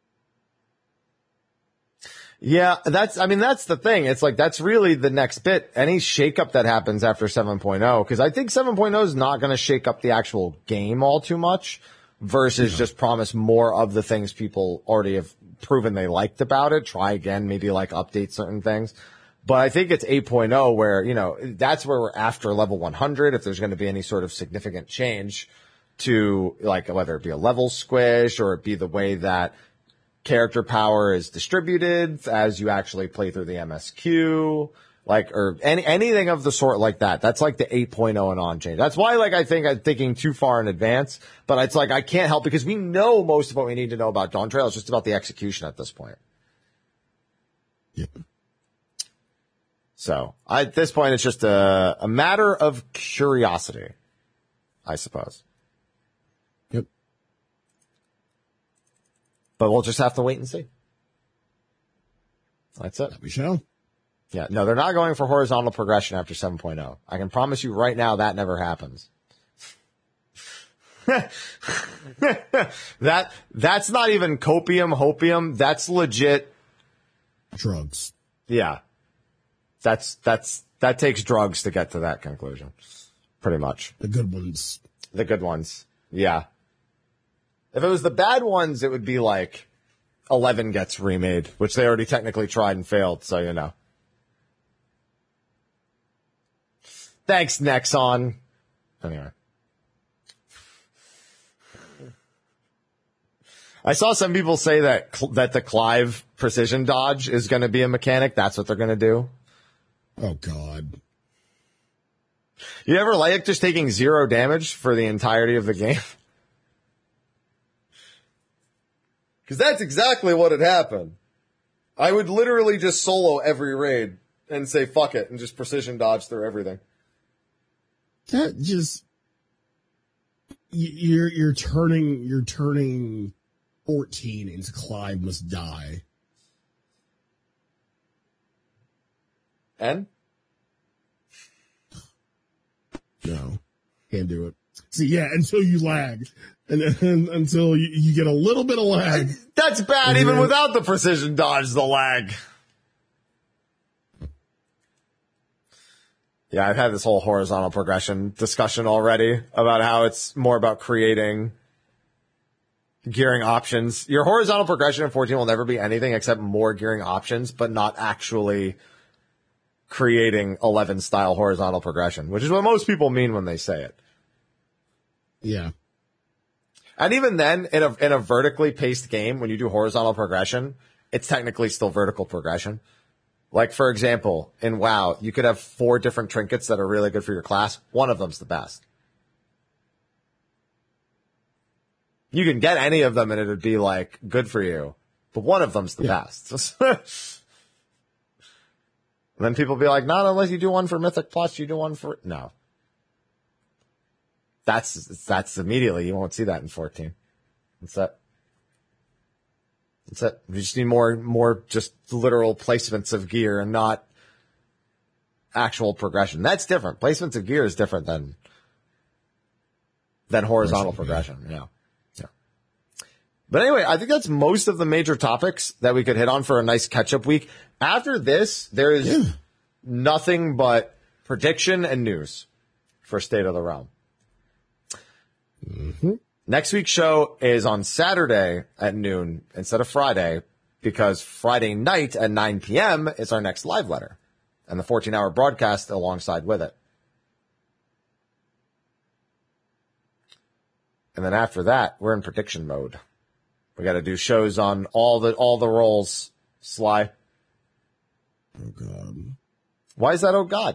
Yeah, that's, I mean, that's the thing. It's like, that's really the next bit. Any shakeup that happens after seven point oh, because I think seven point oh is not going to shake up the actual game all too much versus yeah. just promise more of the things people already have proven they liked about it. Try again, maybe like update certain things. But I think it's eight point oh where, you know, that's where we're after level one hundred. If there's going to be any sort of significant change to like, whether it be a level squish or it be the way that character power is distributed as you actually play through the M S Q, like, or any, anything of the sort like that. That's like the eight point oh and on change. That's why, like, I think I'm thinking too far in advance, but it's like, I can't help because we know most of what we need to know about Dawntrail. It's just about the execution at this point. Yeah. So I, at this point, it's just a, a matter of curiosity, I suppose. Yep. But we'll just have to wait and see. That's it. That we shall. Yeah, no, they're not going for horizontal progression after seven point oh. I can promise you right now that never happens. that, that's not even copium, hopium. That's legit. Drugs. Yeah. That's, that's, that takes drugs to get to that conclusion. Pretty much. The good ones. The good ones. Yeah. If it was the bad ones, it would be like eleven gets remade, which they already technically tried and failed, so you know. Thanks, Nexon. Anyway. I saw some people say that that the Clive precision dodge is going to be a mechanic. That's what they're going to do. Oh, God. You ever like just taking zero damage for the entirety of the game? Because that's exactly what had happened. I would literally just solo every raid and say, fuck it, and just precision dodge through everything. That just, you're, you're turning, you're turning fourteen into Clive Must Die. And? No, can't do it. See, yeah, until you lag. And, and until you, you get a little bit of lag. That's bad, even then, without the precision dodge, the lag. Yeah, I've had this whole horizontal progression discussion already about how it's more about creating gearing options. Your horizontal progression in fourteen will never be anything except more gearing options, but not actually creating eleven style horizontal progression, which is what most people mean when they say it. Yeah. And even then, in a, in a vertically paced game, when you do horizontal progression, it's technically still vertical progression. Like, for example, in WoW, you could have four different trinkets that are really good for your class. One of them's the best. You can get any of them and it'd be like good for you, but one of them's the yeah. best. And then people be like, not unless you do one for Mythic Plus, you do one for, no. That's, that's immediately, you won't see that in fourteen. That's it. That's it. We just need more, more just literal placements of gear and not actual progression. That's different. Placements of gear is different than, than horizontal progression. Yeah. Yeah. But anyway, I think that's most of the major topics that we could hit on for a nice catch-up week. After this, there is yeah. nothing but prediction and news for State of the Realm. Mm-hmm. Next week's show is on Saturday at noon instead of Friday because Friday night at nine p.m. is our next live letter and the fourteen hour broadcast alongside with it. And then after that, we're in prediction mode. We got to do shows on all the all the roles. Sly. Oh, God. Why is that, oh, God?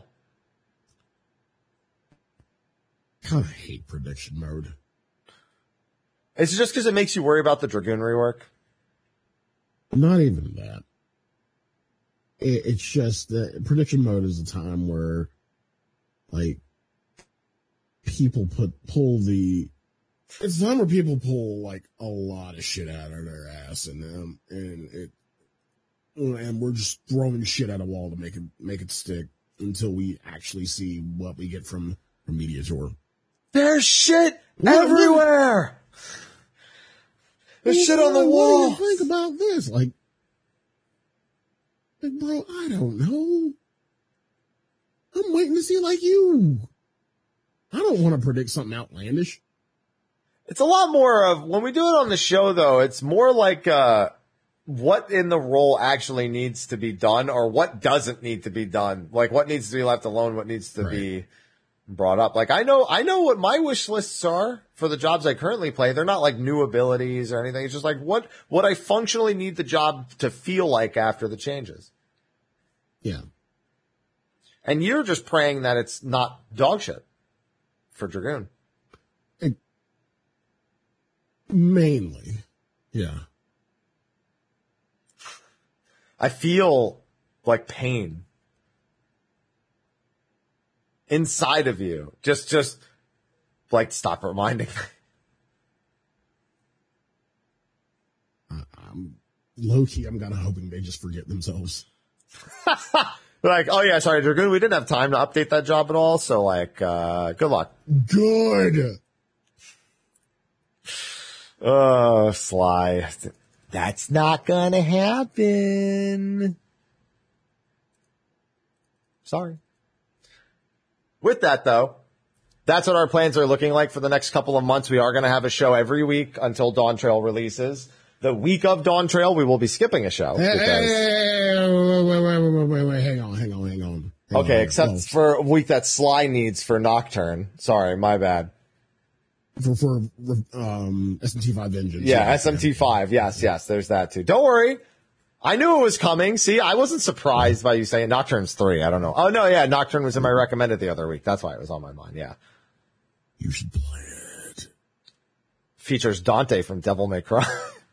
I kind of hate prediction mode. Is it just because it makes you worry about the Dragoon rework? Not even that. It, it's just that prediction mode is a time where, like, people put pull the. It's a time where people pull like a lot of shit out of their ass, and um, and it, and we're just throwing shit at a wall to make it make it stick until we actually see what we get from from Mediator. There's shit What- everywhere. There's shit on the What wall. do you think about this? Like, like, bro, I don't know. I'm waiting to see like you. I don't want to predict something outlandish. It's a lot more of, when we do it on the show, though, it's more like uh, what in the role actually needs to be done or what doesn't need to be done. Like, what needs to be left alone, what needs to Right. be brought up. Like, I know I know what my wish lists are for the jobs I currently play. They're not like new abilities or anything. It's just like what, what I functionally need the job to feel like after the changes. Yeah. And you're just praying that it's not dog shit for Dragoon. It, mainly. Yeah. I feel like pain inside of you. Just, just like stop reminding me. I, I'm low key. I'm kind of hoping they just forget themselves. Like, oh yeah, sorry, Dragoon, we didn't have time to update that job at all. So like, uh, good luck. Good. Oh, Sly. That's not gonna happen. Sorry. With that, though, that's what our plans are looking like for the next couple of months. We are going to have a show every week until Dawn Trail releases. The week of Dawn Trail, we will be skipping a show. Hey, because, hey, wait, wait, wait, wait, wait, wait, hang on, hang on, hang on. Hang okay, on. except Well, for a week that Sly needs for Nocturne. Sorry, my bad. for for um S M T five Vengeance. Yeah, S M T five. Yes, yes, there's that too. Don't worry. I knew it was coming. See, I wasn't surprised by you saying Nocturne's three. I don't know. Oh, no, yeah, Nocturne was in my recommended the other week. That's why it was on my mind, yeah. You should play it. Features Dante from Devil May Cry.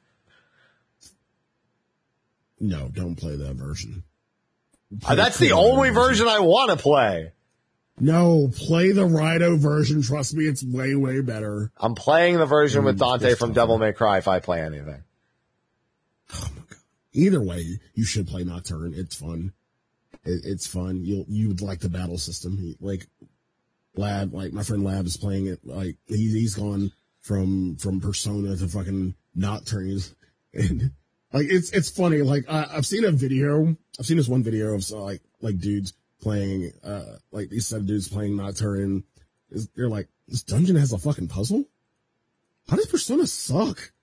No, don't play that version. Uh, Play That's the Rhino only version I want to play. No, play the Rhino version. Trust me, it's way, way better. I'm playing the version with Mm, Dante that's from tougher. Devil May Cry if I play anything. Oh my god. Either way, you should play Nocturne. It's fun. It, it's fun. You'll you would like the battle system. He, like Lab, like my friend Lab is playing it. Like he, he's gone from from Persona to fucking Nocturnes, and like it's it's funny. Like I, I've seen a video. I've seen this one video of so, like like dudes playing uh like these seven dudes playing Nocturne. Is they're like, this dungeon has a fucking puzzle. How does Persona suck?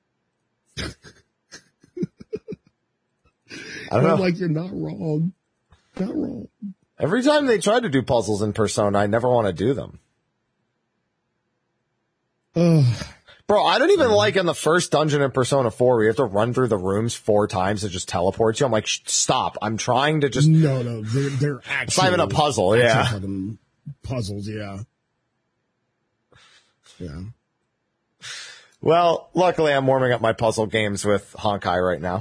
I don't know. I'm like, you're not wrong. Not wrong. Every time they try to do puzzles in Persona, I never want to do them. Ugh. Bro, I don't even like in the first dungeon in Persona four where you have to run through the rooms four times to just teleport you. I'm like, Shh, stop. I'm trying to just... No, no, they're, they're actually... It's not even a puzzle, yeah. Fucking puzzles, yeah. Yeah. Well, luckily I'm warming up my puzzle games with Honkai right now.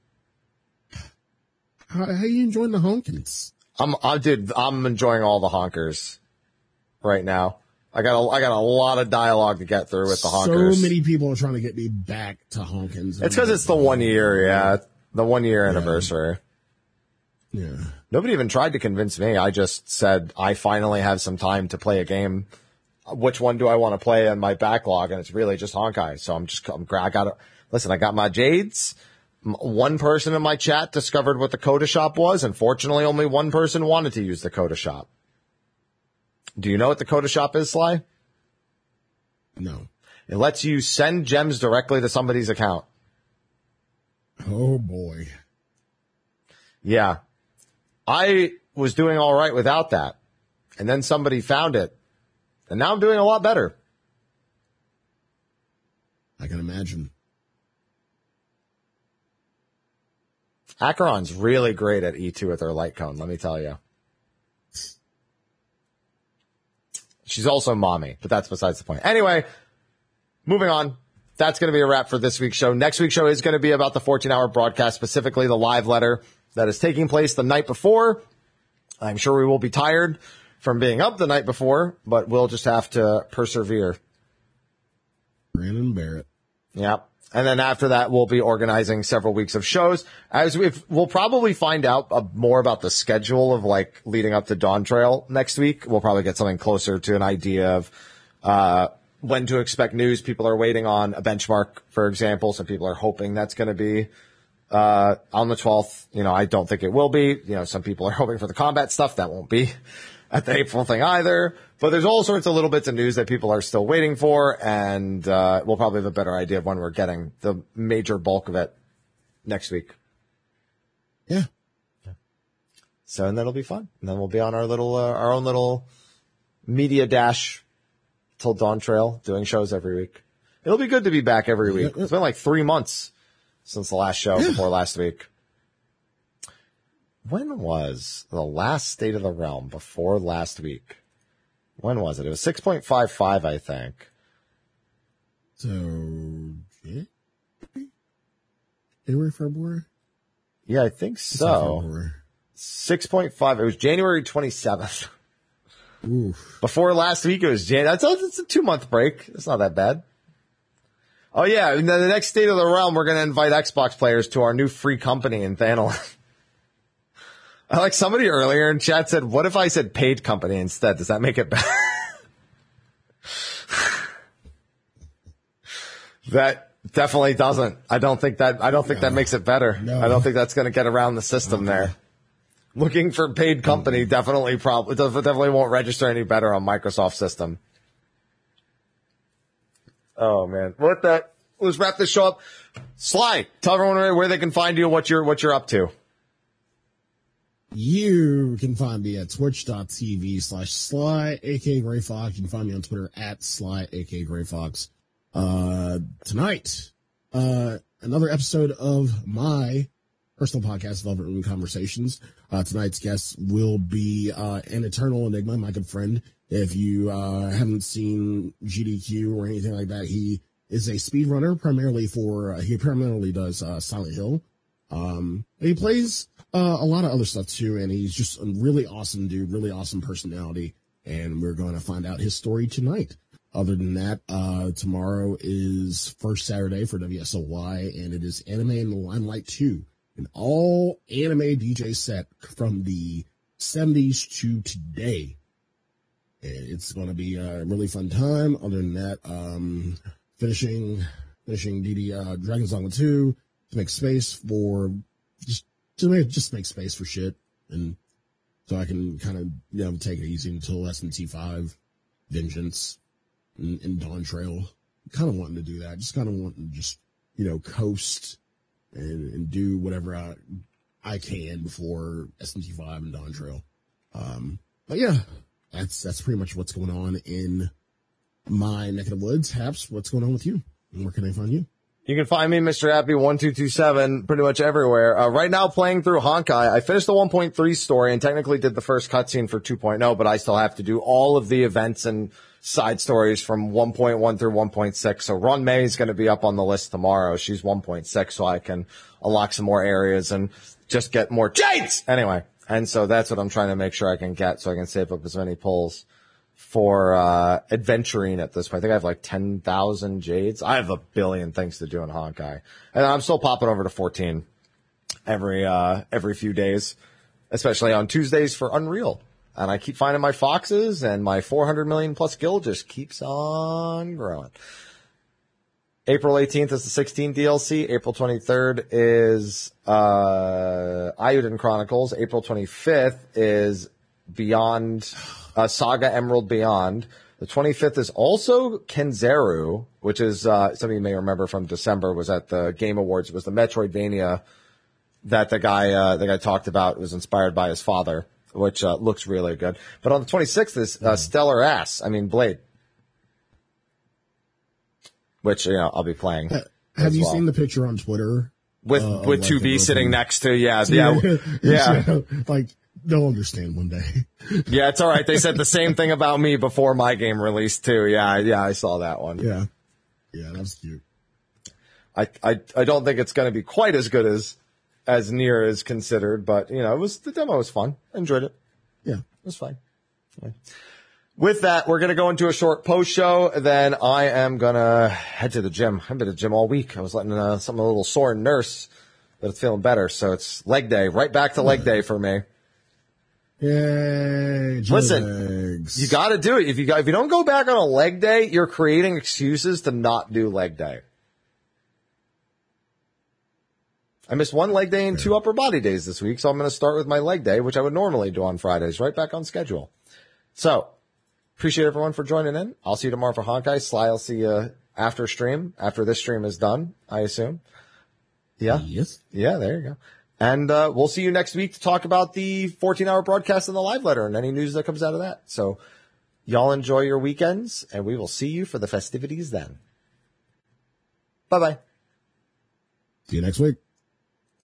How, how you enjoying the honkins? I'm, I did, I'm enjoying all the honkers right now. I got a, I got a lot of dialogue to get through with the honkers. So many people are trying to get me back to honkins. It's because it's the one year, yeah. The one year anniversary. Yeah. Nobody even tried to convince me. I just said, I finally have some time to play a game. Which one do I want to play in my backlog? And it's really just Honkai. So I'm just, I'm, I got to, listen, I got my Jades. M- One person in my chat discovered what the Coda Shop was. And fortunately, only one person wanted to use the Coda Shop. Do you know what the Coda Shop is, Sly? No. It lets you send gems directly to somebody's account. Oh boy. Yeah. I was doing all right without that. And then somebody found it. And now I'm doing a lot better. I can imagine. Acheron's really great at E two with her light cone, let me tell you. She's also mommy, but that's besides the point. Anyway, moving on. That's going to be a wrap for this week's show. Next week's show is going to be about the fourteen-hour broadcast, specifically the live letter that is taking place the night before. I'm sure we will be tired from being up the night before, but we'll just have to persevere. Brandon Barrett. Yep. And then after that, we'll be organizing several weeks of shows. As we've, we'll probably find out uh, more about the schedule of like leading up to Dawn Trail next week. We'll probably get something closer to an idea of uh when to expect news. People are waiting on a benchmark, for example. Some people are hoping that's going to be uh on the twelfth. You know, I don't think it will be. You know, some people are hoping for the combat stuff. That won't be at the April thing either. But there's all sorts of little bits of news that people are still waiting for, and uh we'll probably have a better idea of when we're getting the major bulk of it next week. Yeah. yeah. So, and that'll be fun. And then we'll be on our little, uh, our own little media dash till Dawn Trail, doing shows every week. It'll be good to be back every week. It's been like three months since the last show before last week. When was the last State of the Realm before last week? When was it? It was six point five five, I think. So, yeah. January, February? Yeah, I think so. six point five. It was January twenty-seventh. Oof. Before last week, it was Jan. That's a, that's a two-month break. It's not that bad. Oh, yeah. And then the next State of the Realm, we're going to invite Xbox players to our new free company in Thanalon. I like somebody earlier in chat said, what if I said paid company instead? Does that make it better? That definitely doesn't. I don't think that, I don't think no. that makes it better. No. I don't think that's going to get around the system okay. there. Looking for paid company definitely probably definitely won't register any better on Microsoft system. Oh man, what the? Let's wrap this show up. Sly, tell everyone where they can find you, what you're what you're up to. You can find me at twitch.tv slash Sly, aka Gray Fox. You can find me on Twitter at Sly, aka Gray Fox. Uh, tonight, uh, another episode of my personal podcast, Velvet Room Conversations. Uh, tonight's guest will be, uh, an Eternal Enigma, my good friend. If you, uh, haven't seen G D Q or anything like that, he is a speedrunner primarily for, uh, he primarily does, uh, Silent Hill. Um, he plays, uh, a lot of other stuff too, and he's just a really awesome dude, really awesome personality, and we're going to find out his story tonight. Other than that, uh, tomorrow is first Saturday for W S O Y, and it is Anime in the Limelight two, an all anime D J set from the seventies to today. And it's going to be a really fun time. Other than that, um, finishing, finishing D D, uh, Dragon's Dogma two to make space for, just, to make, just make space for shit. And so I can kind of, you know, take it easy until S M T five, Vengeance, and, and Dawn Trail. Kind of wanting to do that. Just kind of wanting to just, you know, coast and, and do whatever I, I can before S M T five and Dawn Trail. Um, but yeah. That's that's pretty much what's going on in my neck of the woods. Haps, what's going on with you? And where can I find you? You can find me, Mister Happy one two two seven, pretty much everywhere. Uh, right now, playing through Honkai. I finished the one point three story and technically did the first cutscene for two point oh, but I still have to do all of the events and side stories from one point one through one point six. So Run May is going to be up on the list tomorrow. She's one point six, so I can unlock some more areas and just get more jades. Anyway. And so that's what I'm trying to make sure I can get so I can save up as many pulls for, uh, adventuring at this point. I think I have like ten thousand jades. I have a billion things to do in Honkai. And I'm still popping over to fourteen every, uh, every few days, especially on Tuesdays for Unreal. And I keep finding my foxes, and my four hundred million plus guild just keeps on growing. April eighteenth is the sixteen D L C. April twenty-third is uh Ayuden Chronicles. April twenty-fifth is Beyond, uh, Saga Emerald Beyond. The twenty-fifth is also Kenzeru, which is uh something you may remember from December, was at the Game Awards. It was the Metroidvania that the guy uh the guy talked about. It was inspired by his father, which uh, looks really good. But on the twenty-sixth is uh, Stellar Ass. I mean Blade. Which, you know, I'll be playing. Uh, have you well. seen the picture on Twitter with uh, with like two a B sitting girlfriend. next to yeah yeah yeah. yeah. Like they'll understand one day. Yeah, it's all right. They said the same thing about me before my game released too. Yeah, yeah, I saw that one. Yeah, yeah, that was cute. I I I don't think it's going to be quite as good as as Nier is considered, but you know, it was the demo was fun. I enjoyed it. Yeah, it was fine. fine. With that, we're going to go into a short post show. Then I am going to head to the gym. I've been to the gym all week. I was letting uh, something a little sore and nurse, but it's feeling better. So it's leg day, right back to leg day for me. Yay! Listen, legs. you got to do it. If you got, if you don't go back on a leg day, you're creating excuses to not do leg day. I missed one leg day and two upper body days this week, so I'm going to start with my leg day, which I would normally do on Fridays, right back on schedule. So, appreciate everyone for joining in. I'll see you tomorrow for Honkai. Sly, I'll see you after stream, after this stream is done, I assume. Yeah? Yes. Yeah, there you go. And uh, we'll see you next week to talk about the fourteen-hour broadcast and the live letter and any news that comes out of that. So, y'all enjoy your weekends, and we will see you for the festivities then. Bye-bye. See you next week.